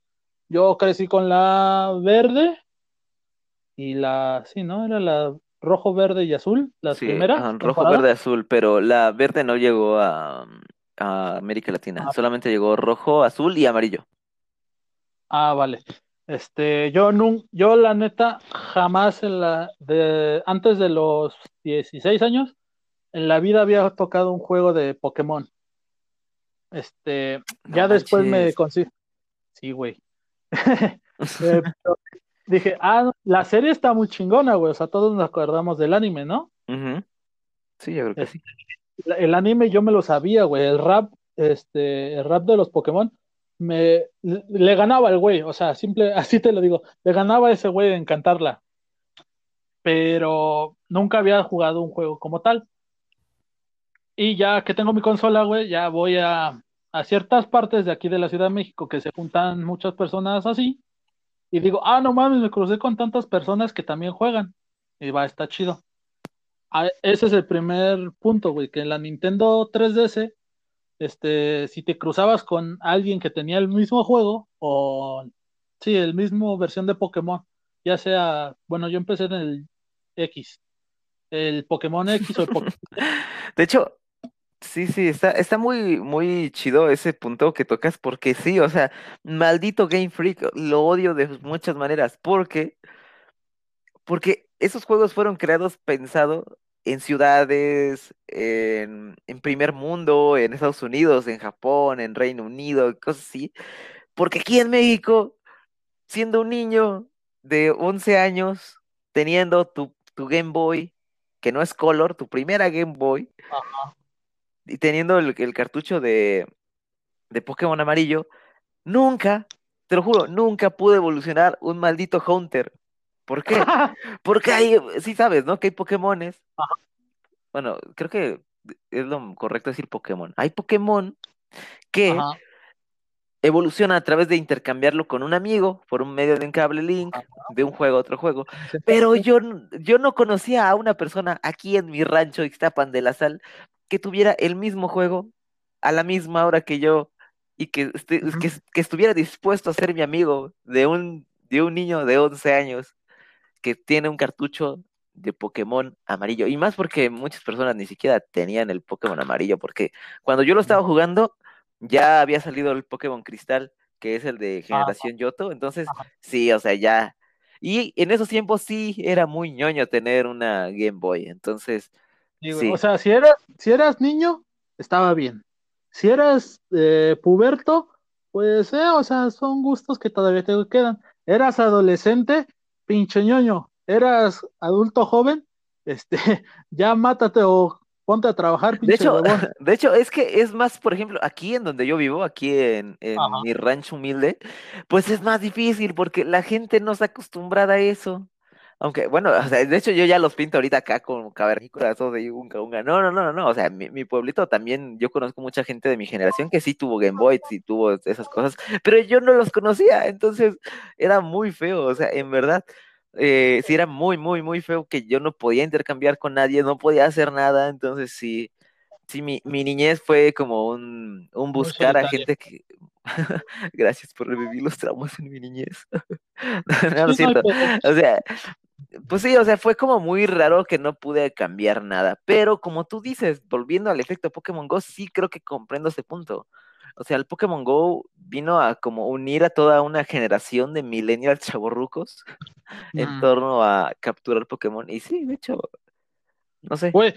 Yo crecí con la verde y sí, ¿no? Era la rojo, verde y azul, las Sí, primeras rojo, verde, temporadas. azul, pero la verde no llegó a América Latina, solamente llegó rojo, azul y amarillo. Vale. Yo la neta jamás antes de los 16 años en la vida había tocado un juego de Pokémon. No Ya después me manches. conseguí, sí, güey. Pero dije, la serie está muy chingona, güey. O sea, todos nos acordamos del anime, ¿no? Ujú. Sí, yo creo que Este, sí. el anime yo me lo sabía, güey. El rap de los Pokémon le ganaba al güey. O sea, simple, así te lo digo. Le ganaba a ese güey en cantarla. Pero nunca había jugado un juego como tal. Y ya que tengo mi consola, güey, ya voy a ciertas partes de aquí de la Ciudad de México que se juntan muchas personas así. Y digo, ah, no mames, me crucé con tantas personas que también juegan. Y va, está chido. Ah, ese es el primer punto, güey, que en la Nintendo 3DS, si te cruzabas con alguien que tenía el mismo juego, o sí, el mismo versión de Pokémon, ya sea, bueno, yo empecé en el X, el Pokémon X o el Pokémon. De hecho, sí, sí, está muy, muy chido ese punto que tocas, porque sí, o sea, maldito Game Freak, lo odio de muchas maneras, porque esos juegos fueron creados pensado en ciudades, en primer mundo, en Estados Unidos, en Japón, en Reino Unido, cosas así. Porque aquí en México, siendo un niño de 11 años, teniendo tu Game Boy, que no es color, tu primera Game Boy, y teniendo el cartucho de Pokémon amarillo, nunca, te lo juro, nunca pude evolucionar un maldito Haunter. ¿Por qué? Porque hay, sí sabes, ¿no? Que hay Pokémones. Bueno, creo que es lo correcto decir Pokémon. Hay Pokémon que Ajá, evoluciona a través de intercambiarlo con un amigo por un medio de un cable link ajá, de un juego a otro juego. Pero exactamente. yo no conocía a una persona aquí en mi rancho Ixtapan de la Sal que tuviera el mismo juego a la misma hora que yo y Ujú. que estuviera dispuesto a ser mi amigo de un niño de 11 años que tiene un cartucho de Pokémon amarillo. Y más porque muchas personas ni siquiera tenían el Pokémon amarillo, porque cuando yo lo estaba jugando, ya había salido el Pokémon Cristal, que es el de Ajá, generación Yoto. Entonces, ajá. sí, o sea, ya. Y en esos tiempos sí era muy ñoño tener una Game Boy. Entonces, Sí, güey. O sí. sea, si eras niño, estaba bien. Si eras puberto, pues, o sea, son gustos que todavía te quedan. Eras adolescente, pinche ñoño. Eras adulto joven, este, ya mátate o ponte a trabajar, De pinche hecho, huevón. de hecho, es que es más, por ejemplo, aquí en donde yo vivo, aquí en Ajá, mi rancho humilde, pues es más difícil porque la gente no está acostumbrada a eso. Aunque, bueno, o sea, de hecho yo ya los pinto ahorita acá con cavernícolas o de unga unga. No, no, no, no, no. O sea, mi pueblito también, yo conozco mucha gente de mi generación que sí tuvo Game Boy, sí tuvo esas cosas, pero yo no los conocía, entonces era muy feo, o sea, en verdad. Sí era muy, muy, muy feo que yo no podía intercambiar con nadie, no podía hacer nada, entonces sí. Sí, mi niñez fue como un muy buscar a solitaria. gente que... Gracias por revivir los traumas en mi niñez. No, no es Sí, no hay cierto. pedo. O sea, pues sí, o sea, fue como muy raro que no pude cambiar nada. Pero como tú dices, volviendo al efecto Pokémon Go, sí creo que comprendo ese punto. O sea, el Pokémon Go vino a como unir a toda una generación de millennials chavorrucos en Ujú. torno a capturar Pokémon. Y sí, de hecho, no sé. Güey,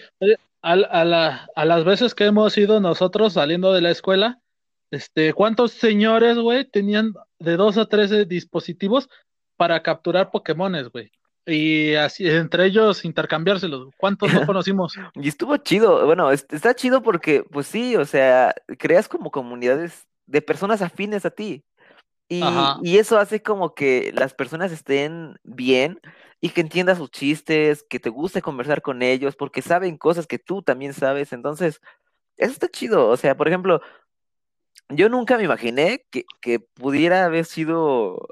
a las veces que hemos ido nosotros saliendo de la escuela, ¿cuántos señores, güey, tenían de 2 a 13 dispositivos para capturar Pokémones, güey? Y así, entre ellos intercambiárselos. ¿Cuántos no conocimos? Y estuvo chido, bueno, está chido porque, pues sí, o sea, creas como comunidades de personas afines a ti. Ajá. Y eso hace como que las personas estén bien y que entiendas sus chistes, que te guste conversar con ellos, porque saben cosas que tú también sabes. Entonces, eso está chido. O sea, por ejemplo, yo nunca me imaginé que pudiera haber sido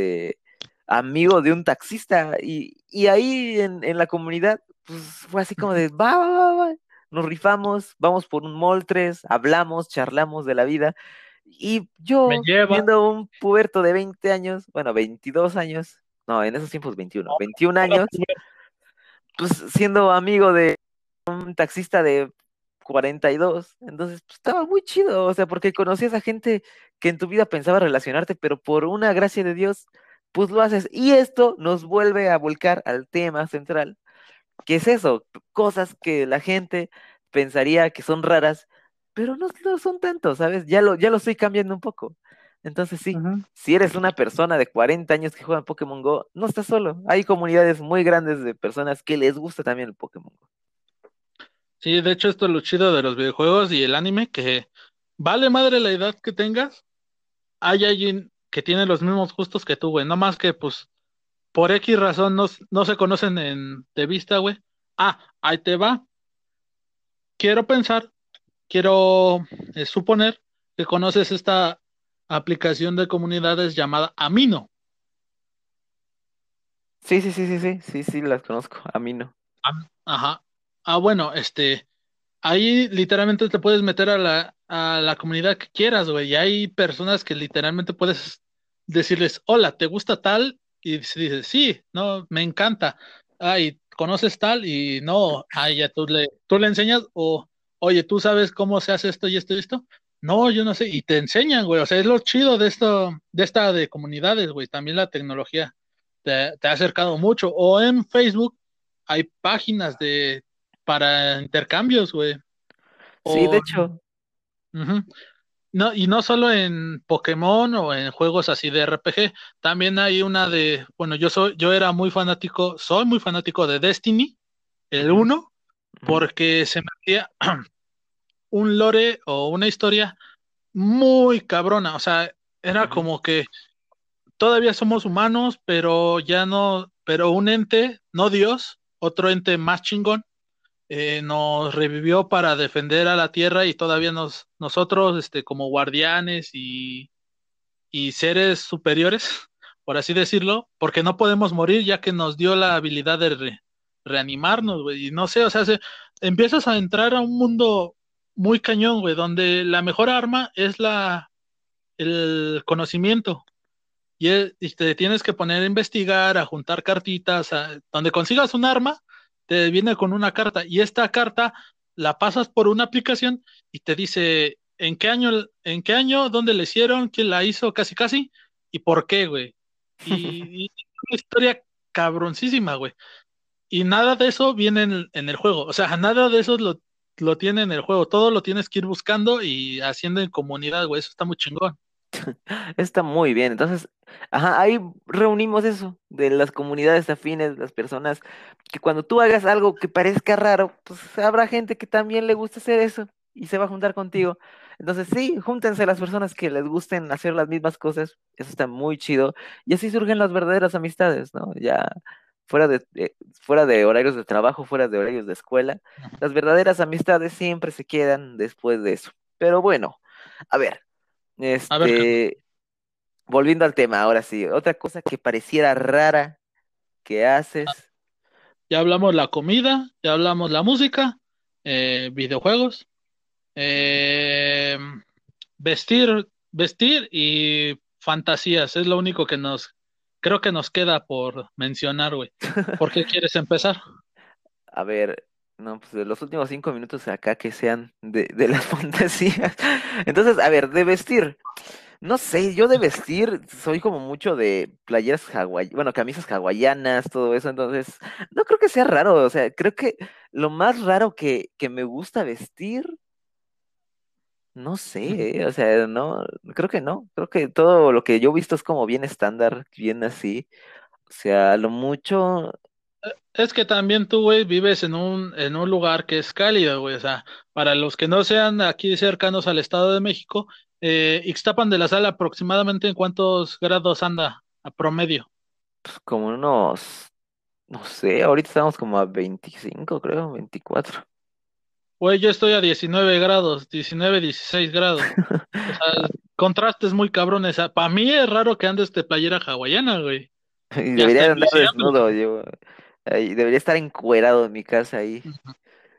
amigo de un taxista. Y ahí en la comunidad, pues fue así como de va, va, va, va. Nos rifamos, vamos por un moltres, hablamos, charlamos de la vida. Y Me yo, lleva. siendo un puberto de 20 años, bueno, 22 años, no, en esos tiempos 21, 21 Ahora, años, pues siendo amigo de un taxista de 42. Entonces pues, estaba muy chido, o sea, porque conocías a gente que en tu vida pensaba relacionarte, pero por una gracia de Dios, pues lo haces. Y esto nos vuelve a volcar al tema central, que es eso, cosas que la gente pensaría que son raras, pero no lo son tanto, ¿sabes? Ya lo estoy cambiando un poco. Entonces sí. ujú. Si eres una persona de 40 años que juega Pokémon Go, no estás solo. Hay comunidades muy grandes de personas que les gusta también el Pokémon Go. Sí, de hecho, esto es lo chido de los videojuegos y el anime, que vale madre la edad que tengas, hay alguien que tiene los mismos gustos que tú, güey. No más que, pues, por X razón no se conocen de vista, güey. Ah, ahí te va. quiero pensar, quiero suponer que conoces esta aplicación de comunidades llamada Amino. Sí, sí, sí, sí, sí, sí, sí, las conozco. A mí no. Ajá. Ah, bueno, ahí literalmente te puedes meter a la comunidad que quieras, güey. Y hay personas que literalmente puedes decirles, hola, ¿te gusta tal? Y se dice, sí, no, me encanta. Ay, ¿conoces tal? Y no, ya tú le enseñas, o, oye, ¿tú sabes cómo se hace esto y esto y esto? No, yo no sé. Y te enseñan, güey. O sea, es lo chido de comunidades, güey. También la tecnología te ha acercado mucho. O en Facebook hay páginas para intercambios, güey. Sí, de O, hecho. ujú. No, y no solo en Pokémon o en juegos así de RPG, también hay bueno, yo era muy fanático, soy muy fanático de Destiny, el Ujú, uno, ujú, porque se me hacía un lore o una historia muy cabrona, o sea, era ujú. como que todavía somos humanos, pero ya no, pero un ente, no Dios, otro ente más chingón nos revivió para defender a la Tierra y todavía nosotros, como guardianes y seres superiores, por así decirlo, porque no podemos morir ya que nos dio la habilidad de reanimarnos, güey. Y no sé, o sea, empiezas a entrar a un mundo muy cañón, güey, donde la mejor arma es el conocimiento. Y te tienes que poner a investigar, a juntar cartitas, donde consigas un arma, te viene con una carta y esta carta la pasas por una aplicación y te dice en qué año, dónde la hicieron, quién la hizo, casi casi, y por qué, güey. Y es una historia cabroncísima, güey. Y nada de eso viene en el juego, o sea, nada de eso lo tiene en el juego, todo lo tienes que ir buscando y haciendo en comunidad, güey, eso está muy chingón. Está muy bien. Entonces, ajá, ahí reunimos eso de las comunidades afines, las personas que cuando tú hagas algo que parezca raro, pues habrá gente que también le gusta hacer eso y se va a juntar contigo. Entonces, sí, júntense las personas que les gusten hacer las mismas cosas. Eso está muy chido. Y así surgen las verdaderas amistades, ¿no? Ya fuera de horarios de trabajo, fuera de horarios de escuela, las verdaderas amistades siempre se quedan después de eso. Pero bueno, a ver. A ver, Carlos, Este, volviendo al tema, ahora sí, otra cosa que pareciera rara que haces. ya hablamos la comida, ya hablamos la música, videojuegos, Ujú. eh, vestir y fantasías, es lo único creo que nos queda por mencionar, güey. ¿Por qué quieres empezar? A ver, no, pues de los últimos 5 minutos acá que sean de las fantasías. Entonces, a ver, de vestir. No sé, yo de vestir soy como mucho de playeras hawaianas, bueno, camisas hawaianas, todo eso, entonces no creo que sea raro, o sea, creo que lo más raro que me gusta vestir. No Ujú. sé, o sea, no, creo que no, creo que todo lo que yo he visto es como bien estándar, bien así, o sea, lo mucho, Es que también tú, güey, vives en un lugar que es cálido, güey. O sea, para los que no sean aquí cercanos al Estado de México, Ixtapan de la Sal aproximadamente en cuántos grados anda a promedio. pues, como unos, no sé, ahorita estamos como a 25, creo, 24. Güey, yo estoy a 19 grados, 19, 16 grados. O sea, contrastes muy cabrones. Para mí es raro que andes de playera hawaiana, güey. Y Y hasta debería de en andar diciembre. desnudo, yo, ahí, debería estar encuerado en mi casa ahí. Ujú.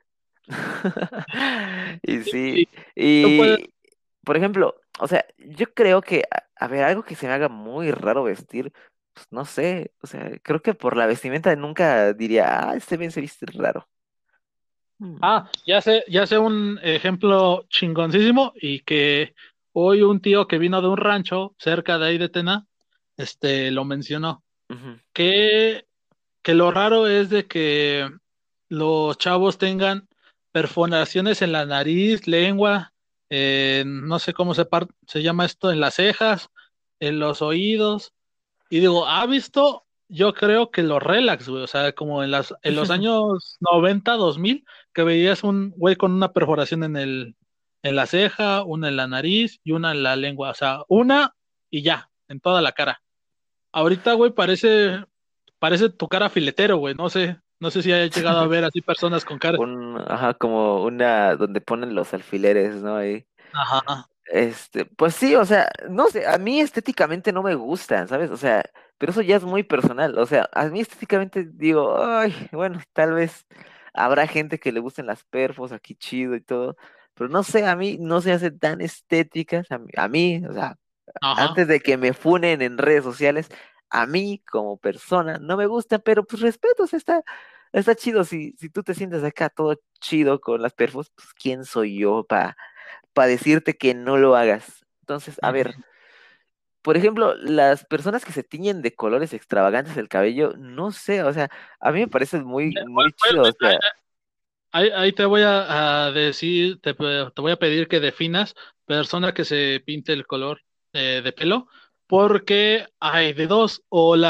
Y sí, Y tú puedes, y por ejemplo, o sea, yo creo que, a ver, algo que se me haga muy raro vestir, pues no sé, o sea, creo que por la vestimenta nunca diría, este bien se viste raro. Mm, ya sé un ejemplo chingoncísimo y que hoy un tío que vino de un rancho cerca de ahí de Tena, lo mencionó, ujú. que, que lo raro es de que los chavos tengan perforaciones en la nariz, lengua, no sé cómo se llama esto, en las cejas, en los oídos. Y digo, ¿ha visto? Yo creo que los relax, güey, o sea, como en los años 90 2000 que veías un güey con una perforación en la ceja, una en la nariz y una en la lengua, o sea, una y ya, en toda la cara. Ahorita, güey, parece tu cara filetero, güey, no sé. No sé si hayas llegado a ver así personas con cara. Ajá, como una donde ponen los alfileres, ¿no? Ahí. Ajá, Pues sí, o sea, no sé, a mí estéticamente no me gustan, ¿sabes? O sea, pero eso ya es muy personal. O sea, a mí estéticamente digo, ay, bueno, tal vez habrá gente que le gusten las perfos, aquí chido y todo, pero no sé, a mí no se hacen tan estéticas, o sea, ajá, antes de que me funen en redes sociales, a mí como persona no me gustan, pero pues respeto, o sea, está chido. Si tú te sientes acá todo chido con las perfos, pues ¿quién soy yo para decirte que no lo hagas? Entonces, a ver, ujú. por ejemplo, las personas que se tiñen de colores extravagantes el cabello, no sé, o sea, a mí me parece muy, muy chido, o sea, Ahí te voy a decir, te voy a pedir que definas persona que se pinte el color de pelo, porque hay de dos,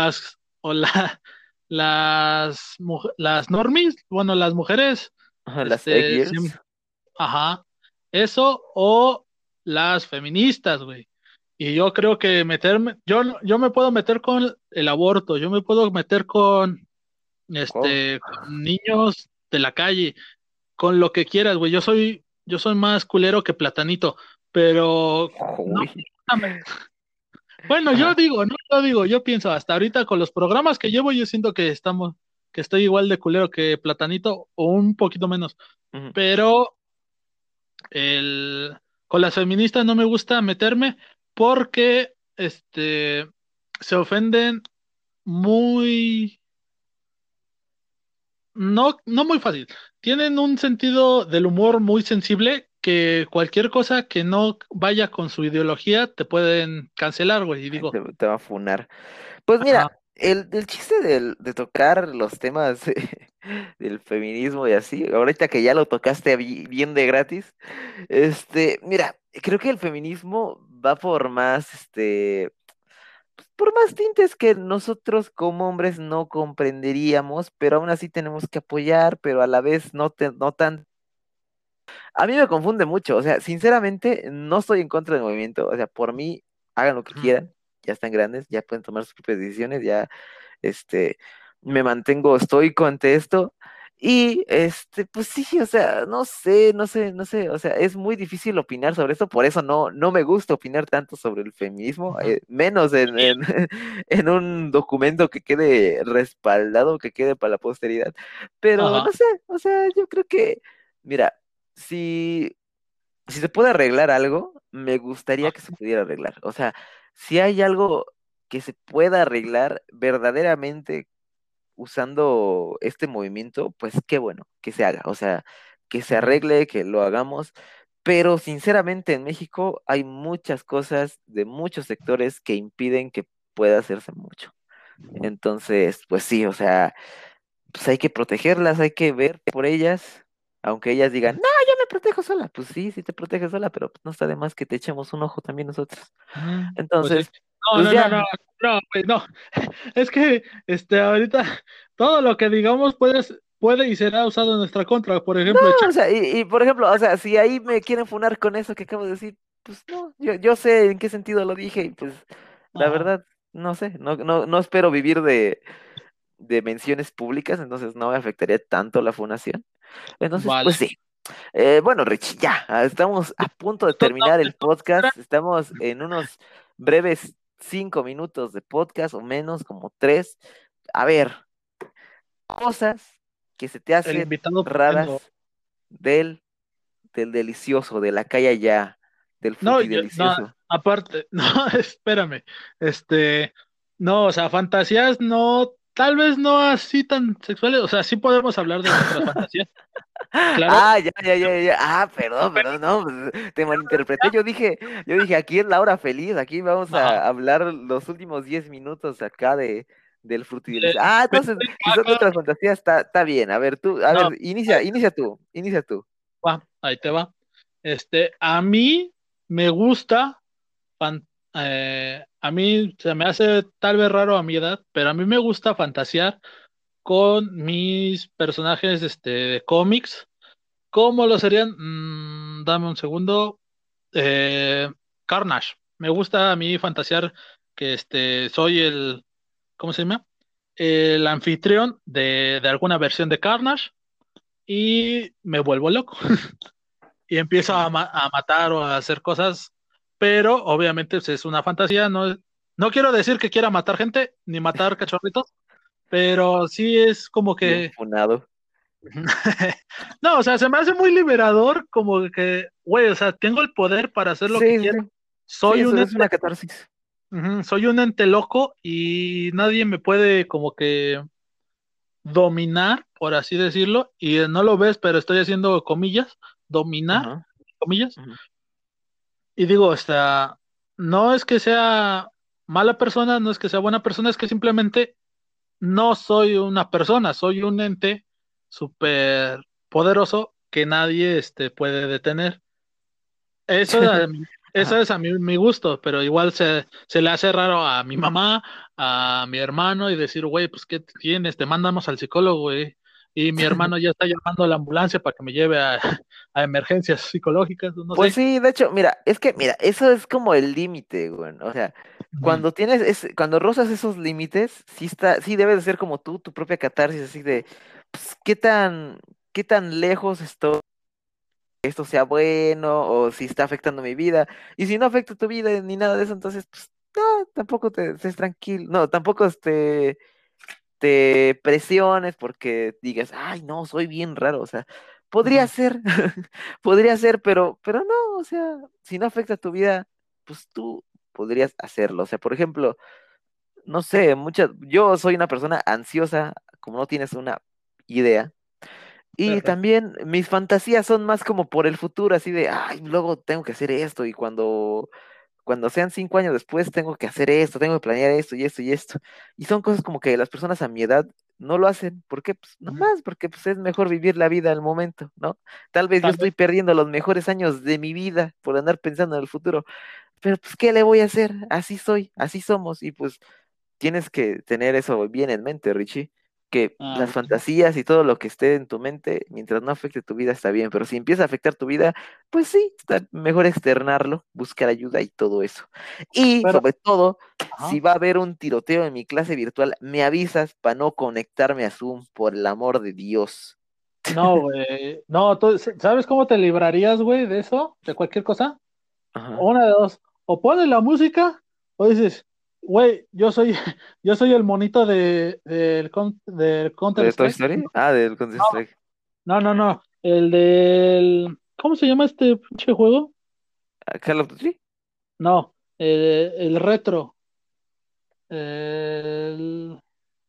las normies, bueno, las mujeres, las egg este, years. ajá, eso, o las feministas, güey. Y yo creo que yo me puedo meter con el aborto, yo me puedo meter Oh, con niños de la calle, con lo que quieras, güey. Yo soy más culero que Platanito, pero no, uy, bueno, yo ajá, digo, no, yo digo, yo pienso, hasta ahorita con los programas que llevo, yo siento que estoy igual de culero que Platanito o un poquito menos, ujú. pero el, con las feministas no me gusta meterme porque, se ofenden muy, no muy fácil. Tienen un sentido del humor muy sensible que cualquier cosa que no vaya con su ideología te pueden cancelar, güey. Y digo, Te va a funar. Pues mira, ajá, el chiste de tocar los temas del feminismo y así, ahorita que ya lo tocaste bien de gratis, mira, creo que el feminismo va por más tintes que nosotros como hombres no comprenderíamos, pero aún así tenemos que apoyar, pero a la vez no tan. A mí me confunde mucho, o sea, sinceramente no estoy en contra del movimiento, o sea, por mí hagan lo que ujú, quieran, ya están grandes, ya pueden tomar sus propias decisiones, ya este, me mantengo estoico ante esto. Y pues sí, o sea, no sé, o sea, es muy difícil opinar sobre esto, por eso no me gusta opinar tanto sobre el feminismo, ujú, menos en un documento que quede respaldado, que quede para la posteridad. Pero ajá, no sé, o sea, yo creo que, mira, si, si se puede arreglar algo, me gustaría que se pudiera arreglar. O sea, si hay algo que se pueda arreglar verdaderamente usando este movimiento, pues qué bueno que se haga, o sea, que se ujú, arregle, que lo hagamos, pero sinceramente en México hay muchas cosas de muchos sectores que impiden que pueda hacerse mucho. Entonces, pues sí, o sea, pues hay que protegerlas, hay que ver por ellas, aunque ellas digan, no, yo me protejo sola, pues sí, sí te proteges sola, pero pues no está de más que te echemos un ojo también nosotros. ujú, pues sí. Entonces, No, pues no, no, no, ya. no, güey, no. Es que, ahorita todo lo que digamos puede y será usado en nuestra contra. Por No, ejemplo, o sea, por ejemplo, o sea, si ahí me quieren funar con eso que acabo de decir, pues no, yo sé en qué sentido lo dije y pues la ajá, verdad, no sé, no espero vivir de menciones públicas, entonces no me afectaría tanto la funación. Entonces, vale. pues sí. Bueno, Rich, ya, estamos a punto de terminar el Esto no era- podcast, estamos en unos breves 5 minutos de podcast o menos, como tres. A ver, cosas que se te el hacen invitado poniendo. raras del del delicioso, de la calle allá, del No, no, frutidelicioso. aparte, no, espérame. Este, no, o sea, fantasías no, tal vez no así tan sexuales, o sea, sí podemos hablar de nuestras fantasías, claro. Ah, ya. Ah, perdón, no, pues, te malinterpreté. Yo dije, aquí es la hora feliz, aquí vamos Ajá. a hablar los últimos 10 minutos acá del De- frutidelicioso. Ah, entonces, si son acá, nuestras fantasías, está bien. A ver, a no, ver, inicia tú. va, ahí te va. A mí me gusta, fan- a mí se me hace tal vez raro a mi edad, pero a mí me gusta fantasear con mis personajes, de cómics. ¿Cómo lo serían? Dame un segundo. Carnage. Me gusta a mí fantasear que soy ¿cómo se llama? el anfitrión de alguna versión de Carnage y me vuelvo loco y empiezo a matar o a hacer cosas, pero obviamente pues, es una fantasía, no quiero decir que quiera matar gente ni matar cachorritos, pero sí es como Bien que funado. no, o sea, se me hace muy liberador como que, güey, o sea, tengo el poder para hacer lo que Sí, sí, quiera. sí. Sí, Soy un eso es ente, una catarsis. soy un ente loco y nadie me puede como que dominar, por así decirlo, y no lo ves, pero estoy haciendo comillas, dominar, Ajá. comillas, Ujú. y digo, o sea, no es que sea mala persona, no es que sea buena persona, es que simplemente no soy una persona, soy un ente súper poderoso que nadie puede detener. Eso, eso Ajá. es a mí mi gusto, pero igual se le hace raro a mi mamá, a mi hermano y decir, güey, pues ¿qué tienes? Te mandamos al psicólogo, güey. Y mi hermano ya está llamando a la ambulancia para que me lleve a emergencias psicológicas, no Pues sé. sí, de hecho, mira, es que, mira, eso es como el límite, güey. O sea, Ujú. cuando rozas esos límites, sí debes de ser como tú, tu propia catarsis, así de, pues, qué tan lejos estoy, esto sea bueno, o si está afectando mi vida. Y si no afecta tu vida ni nada de eso, entonces, pues, no, tampoco te estés tranquilo, no, tampoco te presiones porque digas, ay, no, soy bien raro, o sea, podría Ujú. ser, podría ser, pero no, o sea, si no afecta tu vida, pues tú podrías hacerlo, o sea, por ejemplo, no sé, yo soy una persona ansiosa, como no tienes una idea, y Perfecto. también mis fantasías son más como por el futuro, así de, ay, luego tengo que hacer esto, y cuando sean 5 años después, tengo que hacer esto, tengo que planear esto y esto y esto. Y son cosas como que las personas a mi edad no lo hacen. ¿Por qué? Pues Ujú. nomás, porque pues es mejor vivir la vida al momento, ¿no? Tal vez yo También, estoy perdiendo los mejores años de mi vida por andar pensando en el futuro, pero pues, ¿qué le voy a hacer? Así soy, así somos, y pues tienes que tener eso bien en mente, Richie, que las bueno. fantasías y todo lo que esté en tu mente, mientras no afecte tu vida, está bien, pero si empieza a afectar tu vida, pues sí, está mejor externarlo, buscar ayuda y todo eso. Y Pero, sobre todo, si ajá. va a haber un tiroteo en mi clase virtual, me avisas para no conectarme a Zoom, por el amor de Dios. No, güey. No, ¿sabes cómo te librarías, güey, de eso? ¿De cualquier cosa? Ajá. Una de dos. O pones la música o dices, güey, yo soy el monito del ¿De Toy Counter-Strike. Story? Ah, del Counter-Strike. No. El del. ¿Cómo se llama este pinche juego? Ah, ¿Call of Duty? No, el retro. El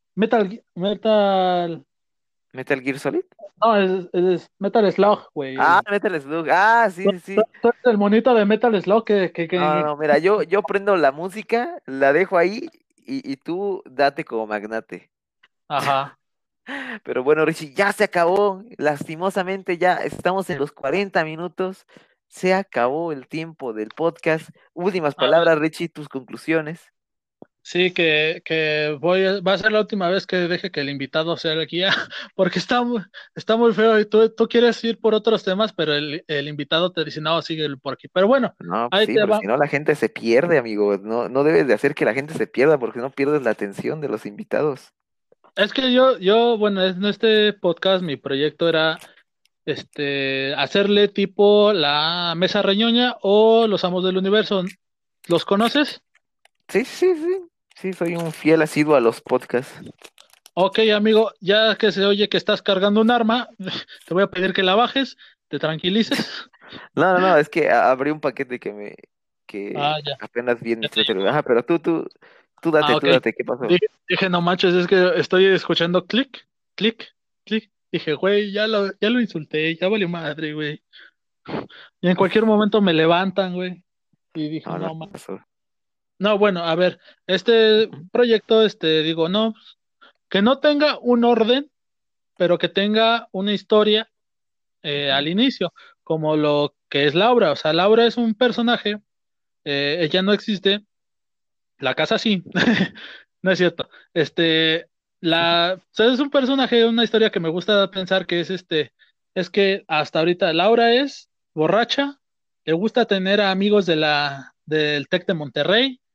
Metal. ¿Metal Gear Solid? No, es Metal Slug, güey. Ah, Metal Slug. Ah, sí, sí, sí. Tú eres el monito de Metal Slug No, no, mira, yo prendo la música, la dejo ahí y tú date como magnate. Ajá. Pero bueno, Richie, ya se acabó. Lastimosamente ya estamos en los 40 minutos. Se acabó el tiempo del podcast. Últimas A ver, palabras, Richie, tus conclusiones. sí, va a ser la última vez que deje que el invitado sea el guía, porque está muy feo y tú quieres ir por otros temas, pero el invitado te dice, no, sigue por aquí. Pero bueno, No, pues ahí sí, te pero va. si no la gente se pierde, amigo. No, no debes de hacer que la gente se pierda porque no pierdes la atención de los invitados. Es que bueno, en este podcast mi proyecto era hacerle tipo la Mesa Reñoña o Los Amos del Universo. ¿Los conoces? Sí, sí, sí. Sí, soy un fiel asiduo a los podcasts. Ok, amigo, ya que se oye que estás cargando un arma, te voy a pedir que la bajes, te tranquilices. No, no, no, es que abrí un paquete que Ah, ya. apenas vi en Ya mi te teléfono. Ajá, pero tú Ok. date, ¿qué pasó? Dije, no manches, es que estoy escuchando clic, clic, clic. Dije, güey, ya lo insulté, ya valió madre, güey. Y en cualquier momento me levantan, güey. Y dije, No, no, no, ¿qué pasó? no, bueno, a ver, este Ujú, proyecto, digo, no, que no tenga un orden, pero que tenga una historia ujú. al inicio, como lo que es Laura. O sea, Laura es un personaje, ella no existe, la casa sí, no es cierto. O sea, es un personaje, una historia que me gusta pensar que es que hasta ahorita Laura es borracha, le gusta tener a amigos del Tec de Monterrey,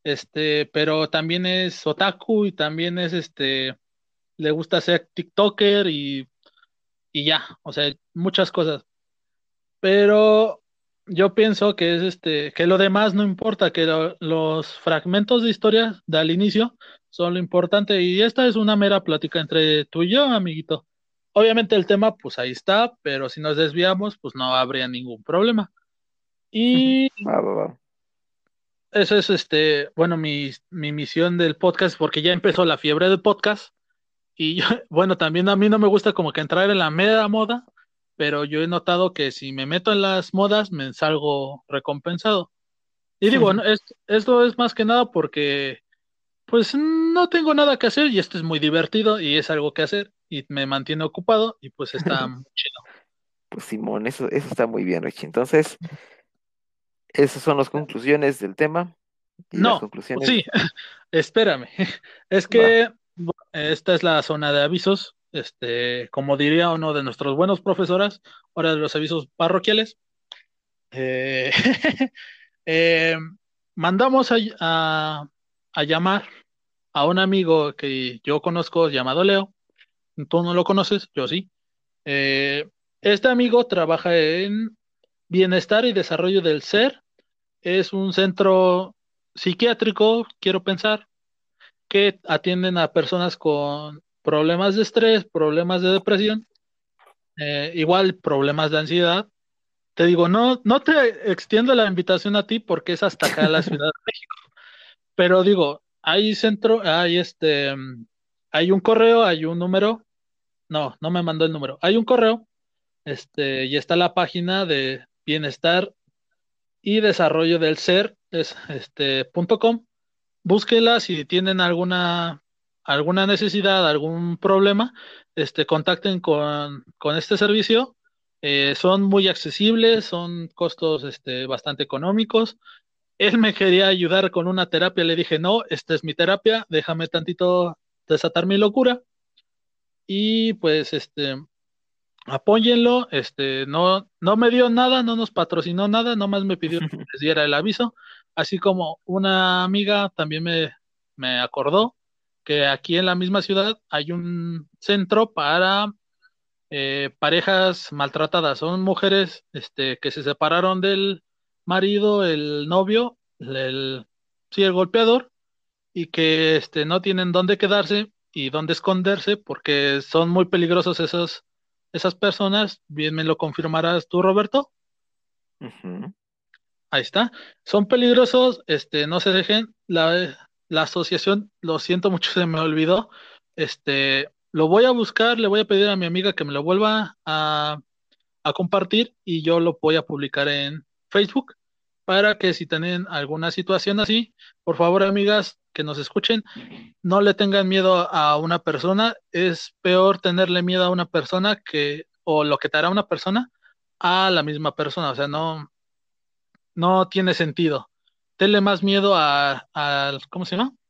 pero también es otaku y también es le gusta ser TikToker y ya, o sea, muchas cosas. Pero yo pienso que es que lo demás no importa, que los fragmentos de historia del inicio son lo importante, y esta es una mera plática entre tú y yo, amiguito. Obviamente el tema, pues ahí está, pero si nos desviamos, pues no habría ningún problema. Y Va, va, va. eso es bueno, mi misión del podcast, porque ya empezó la fiebre del podcast. Y yo, bueno, también a mí no me gusta como que entrar en la mera moda, pero yo he notado que si me meto en las modas me salgo recompensado. Y digo, no, esto es más que nada porque pues no tengo nada que hacer y esto es muy divertido y es algo que hacer y me mantiene ocupado y pues está muy chido. Pues Simón, eso está muy bien, Richie. Entonces, esas son las conclusiones del tema y las No, pues conclusiones. sí, espérame. Es Va. que esta es la zona de avisos, como diría uno de nuestros buenos profesoras, hora de los avisos parroquiales. Eh, eh, mandamos a llamar a un amigo que yo conozco llamado Leo. Tú no lo conoces, yo sí. Eh, este amigo trabaja en bienestar y desarrollo del ser. Es un centro psiquiátrico, quiero pensar, que atienden a personas con problemas de estrés, problemas de depresión, igual problemas de ansiedad. Te digo, no te extiendo la invitación a ti porque es hasta acá la ciudad. Pero digo, hay centro, hay un correo, hay un número. No me mandó el número. Hay un correo, y está la página de bienestar y desarrollo del ser, es .com. Búsquela si tienen alguna necesidad, algún problema, contacten con este servicio. Son muy accesibles, son costos bastante económicos. Él me quería ayudar con una terapia, le dije, no, esta es mi terapia, déjame tantito desatar mi locura y pues apóyenlo, no me dio nada, no nos patrocinó nada, nomás me pidió que les diera el aviso, así como una amiga también me acordó que aquí en la misma ciudad hay un centro para parejas maltratadas, son mujeres que se separaron del marido, el novio, sí, el golpeador, y que no tienen dónde quedarse y dónde esconderse porque son muy peligrosos esas personas. Bien me lo confirmarás tú, Roberto. Ujú. Ahí está. Son peligrosos, no se dejen. La asociación, lo siento mucho, se me olvidó. Lo voy a buscar, le voy a pedir a mi amiga que me lo vuelva a compartir y yo lo voy a publicar en Facebook para que si tienen alguna situación así, por favor, amigas que nos escuchen, no le tengan miedo a una persona. Es peor tenerle miedo a una persona o lo que te hará una persona a la misma persona. O sea, no tiene sentido. Tenle más miedo al, ¿cómo se llama?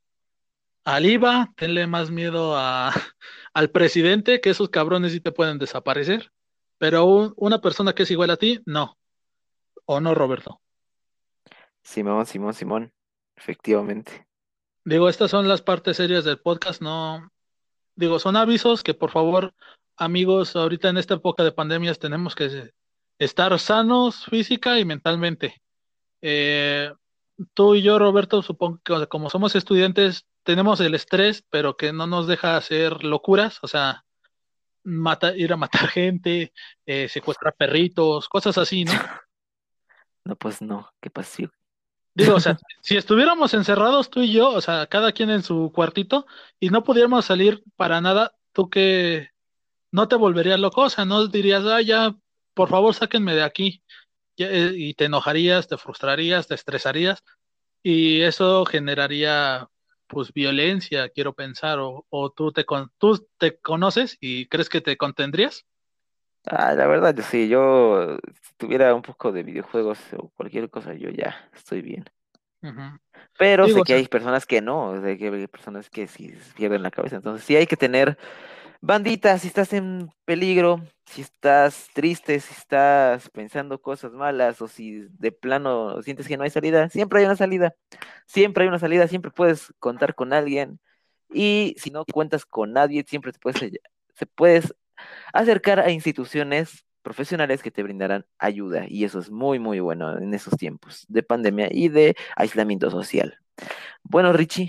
Al IVA, tenle más miedo al presidente, que esos cabrones sí te pueden desaparecer. Pero una persona que es igual a ti, no. ¿O no, Roberto? Simón, Simón, Simón. Efectivamente. Digo, estas son las partes serias del podcast, no. Digo, son avisos que por favor, amigos, ahorita en esta época de pandemias tenemos que estar sanos física y mentalmente. Eh, tú y yo, Roberto, supongo que como somos estudiantes, tenemos el estrés, pero que no nos deja hacer locuras, o sea, ir a matar gente, secuestrar perritos, cosas así, ¿no? No, pues no. ¿Qué pasó? Digo, o sea, si estuviéramos encerrados tú y yo, o sea, cada quien en su cuartito, y no pudiéramos salir para nada, tú que no te volverías loco, o sea, no dirías, ah, ya, por favor, sáquenme de aquí, y te enojarías, te frustrarías, te estresarías, y eso generaría, pues, violencia, quiero pensar, o tú te conoces y crees que te contendrías. Ah, la verdad, yo sí, yo si tuviera un poco de videojuegos o cualquier cosa, yo ya estoy bien. Ujú. Pero Digo, sé o que sea, hay personas que no, sé que hay personas que sí pierden la cabeza. Entonces sí hay que tener Bandita, si estás en peligro, si estás triste, si estás pensando cosas malas o si de plano sientes que no hay salida, siempre hay una salida. Siempre hay una salida, siempre puedes contar con alguien. Y si no cuentas con nadie, siempre se puedes acercar a instituciones profesionales que te brindarán ayuda. Y eso es muy, muy bueno en esos tiempos de pandemia y de aislamiento social. Bueno, Richie,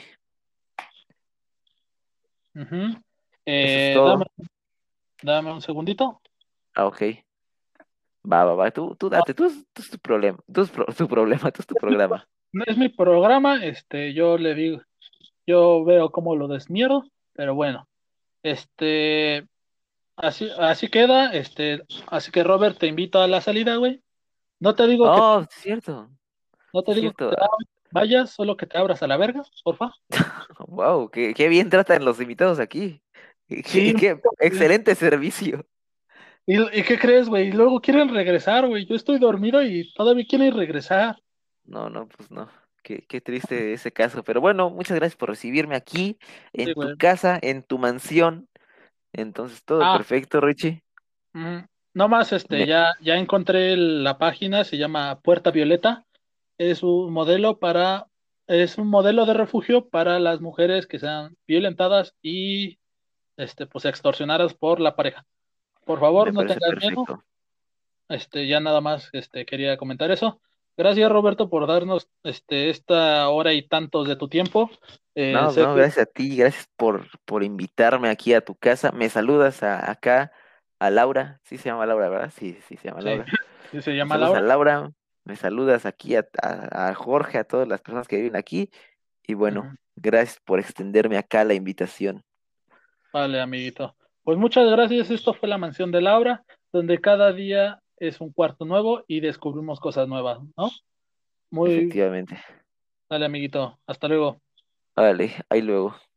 Ujú. eso es Dame, todo. dame un segundito. Ah, ok. Va. Tú date, tú es tu problema. Tu problema, tú es tu programa. No es mi programa, yo le digo, yo veo cómo lo desmierdo, pero bueno, este, así queda, así que Robert, te invito a la salida, güey. No te digo que, Oh, es cierto. no Sí, te es digo que cierto. te vayas, solo que te abras a la verga, porfa. Wow, qué bien tratan los invitados aquí. Sí, Qué excelente servicio. ¿y qué crees, güey? Y luego quieren regresar, güey. Yo estoy dormido y todavía quieren regresar. No, pues no. Qué triste ese caso. Pero bueno, muchas gracias por recibirme aquí, Sí, en tu güey. casa, en tu mansión. Entonces, todo Ah, perfecto, Richie. no más, Me, ya encontré la página, se llama Puerta Violeta. Es un modelo es un modelo de refugio para las mujeres que sean violentadas y, pues, extorsionadas por la pareja. Por favor, me no parece tengas miedo. perfecto. Ya nada más, quería comentar eso. Gracias, Roberto, por darnos, esta hora y tantos de tu tiempo. Sé No, que gracias a ti, gracias por invitarme aquí a tu casa. Me saludas acá a Laura. Sí se llama Laura, ¿verdad? Sí, sí se llama sí, Laura. sí se Me llama saludas a Laura. Laura, me saludas aquí a Jorge, a todas las personas que viven aquí. Y bueno, Ujú. gracias por extenderme acá la invitación. Vale, amiguito. Pues muchas gracias. Esto fue la mansión de Laura, donde cada día es un cuarto nuevo y descubrimos cosas nuevas, ¿no? Muy, Efectivamente. dale, amiguito. Hasta luego. Vale, ahí luego.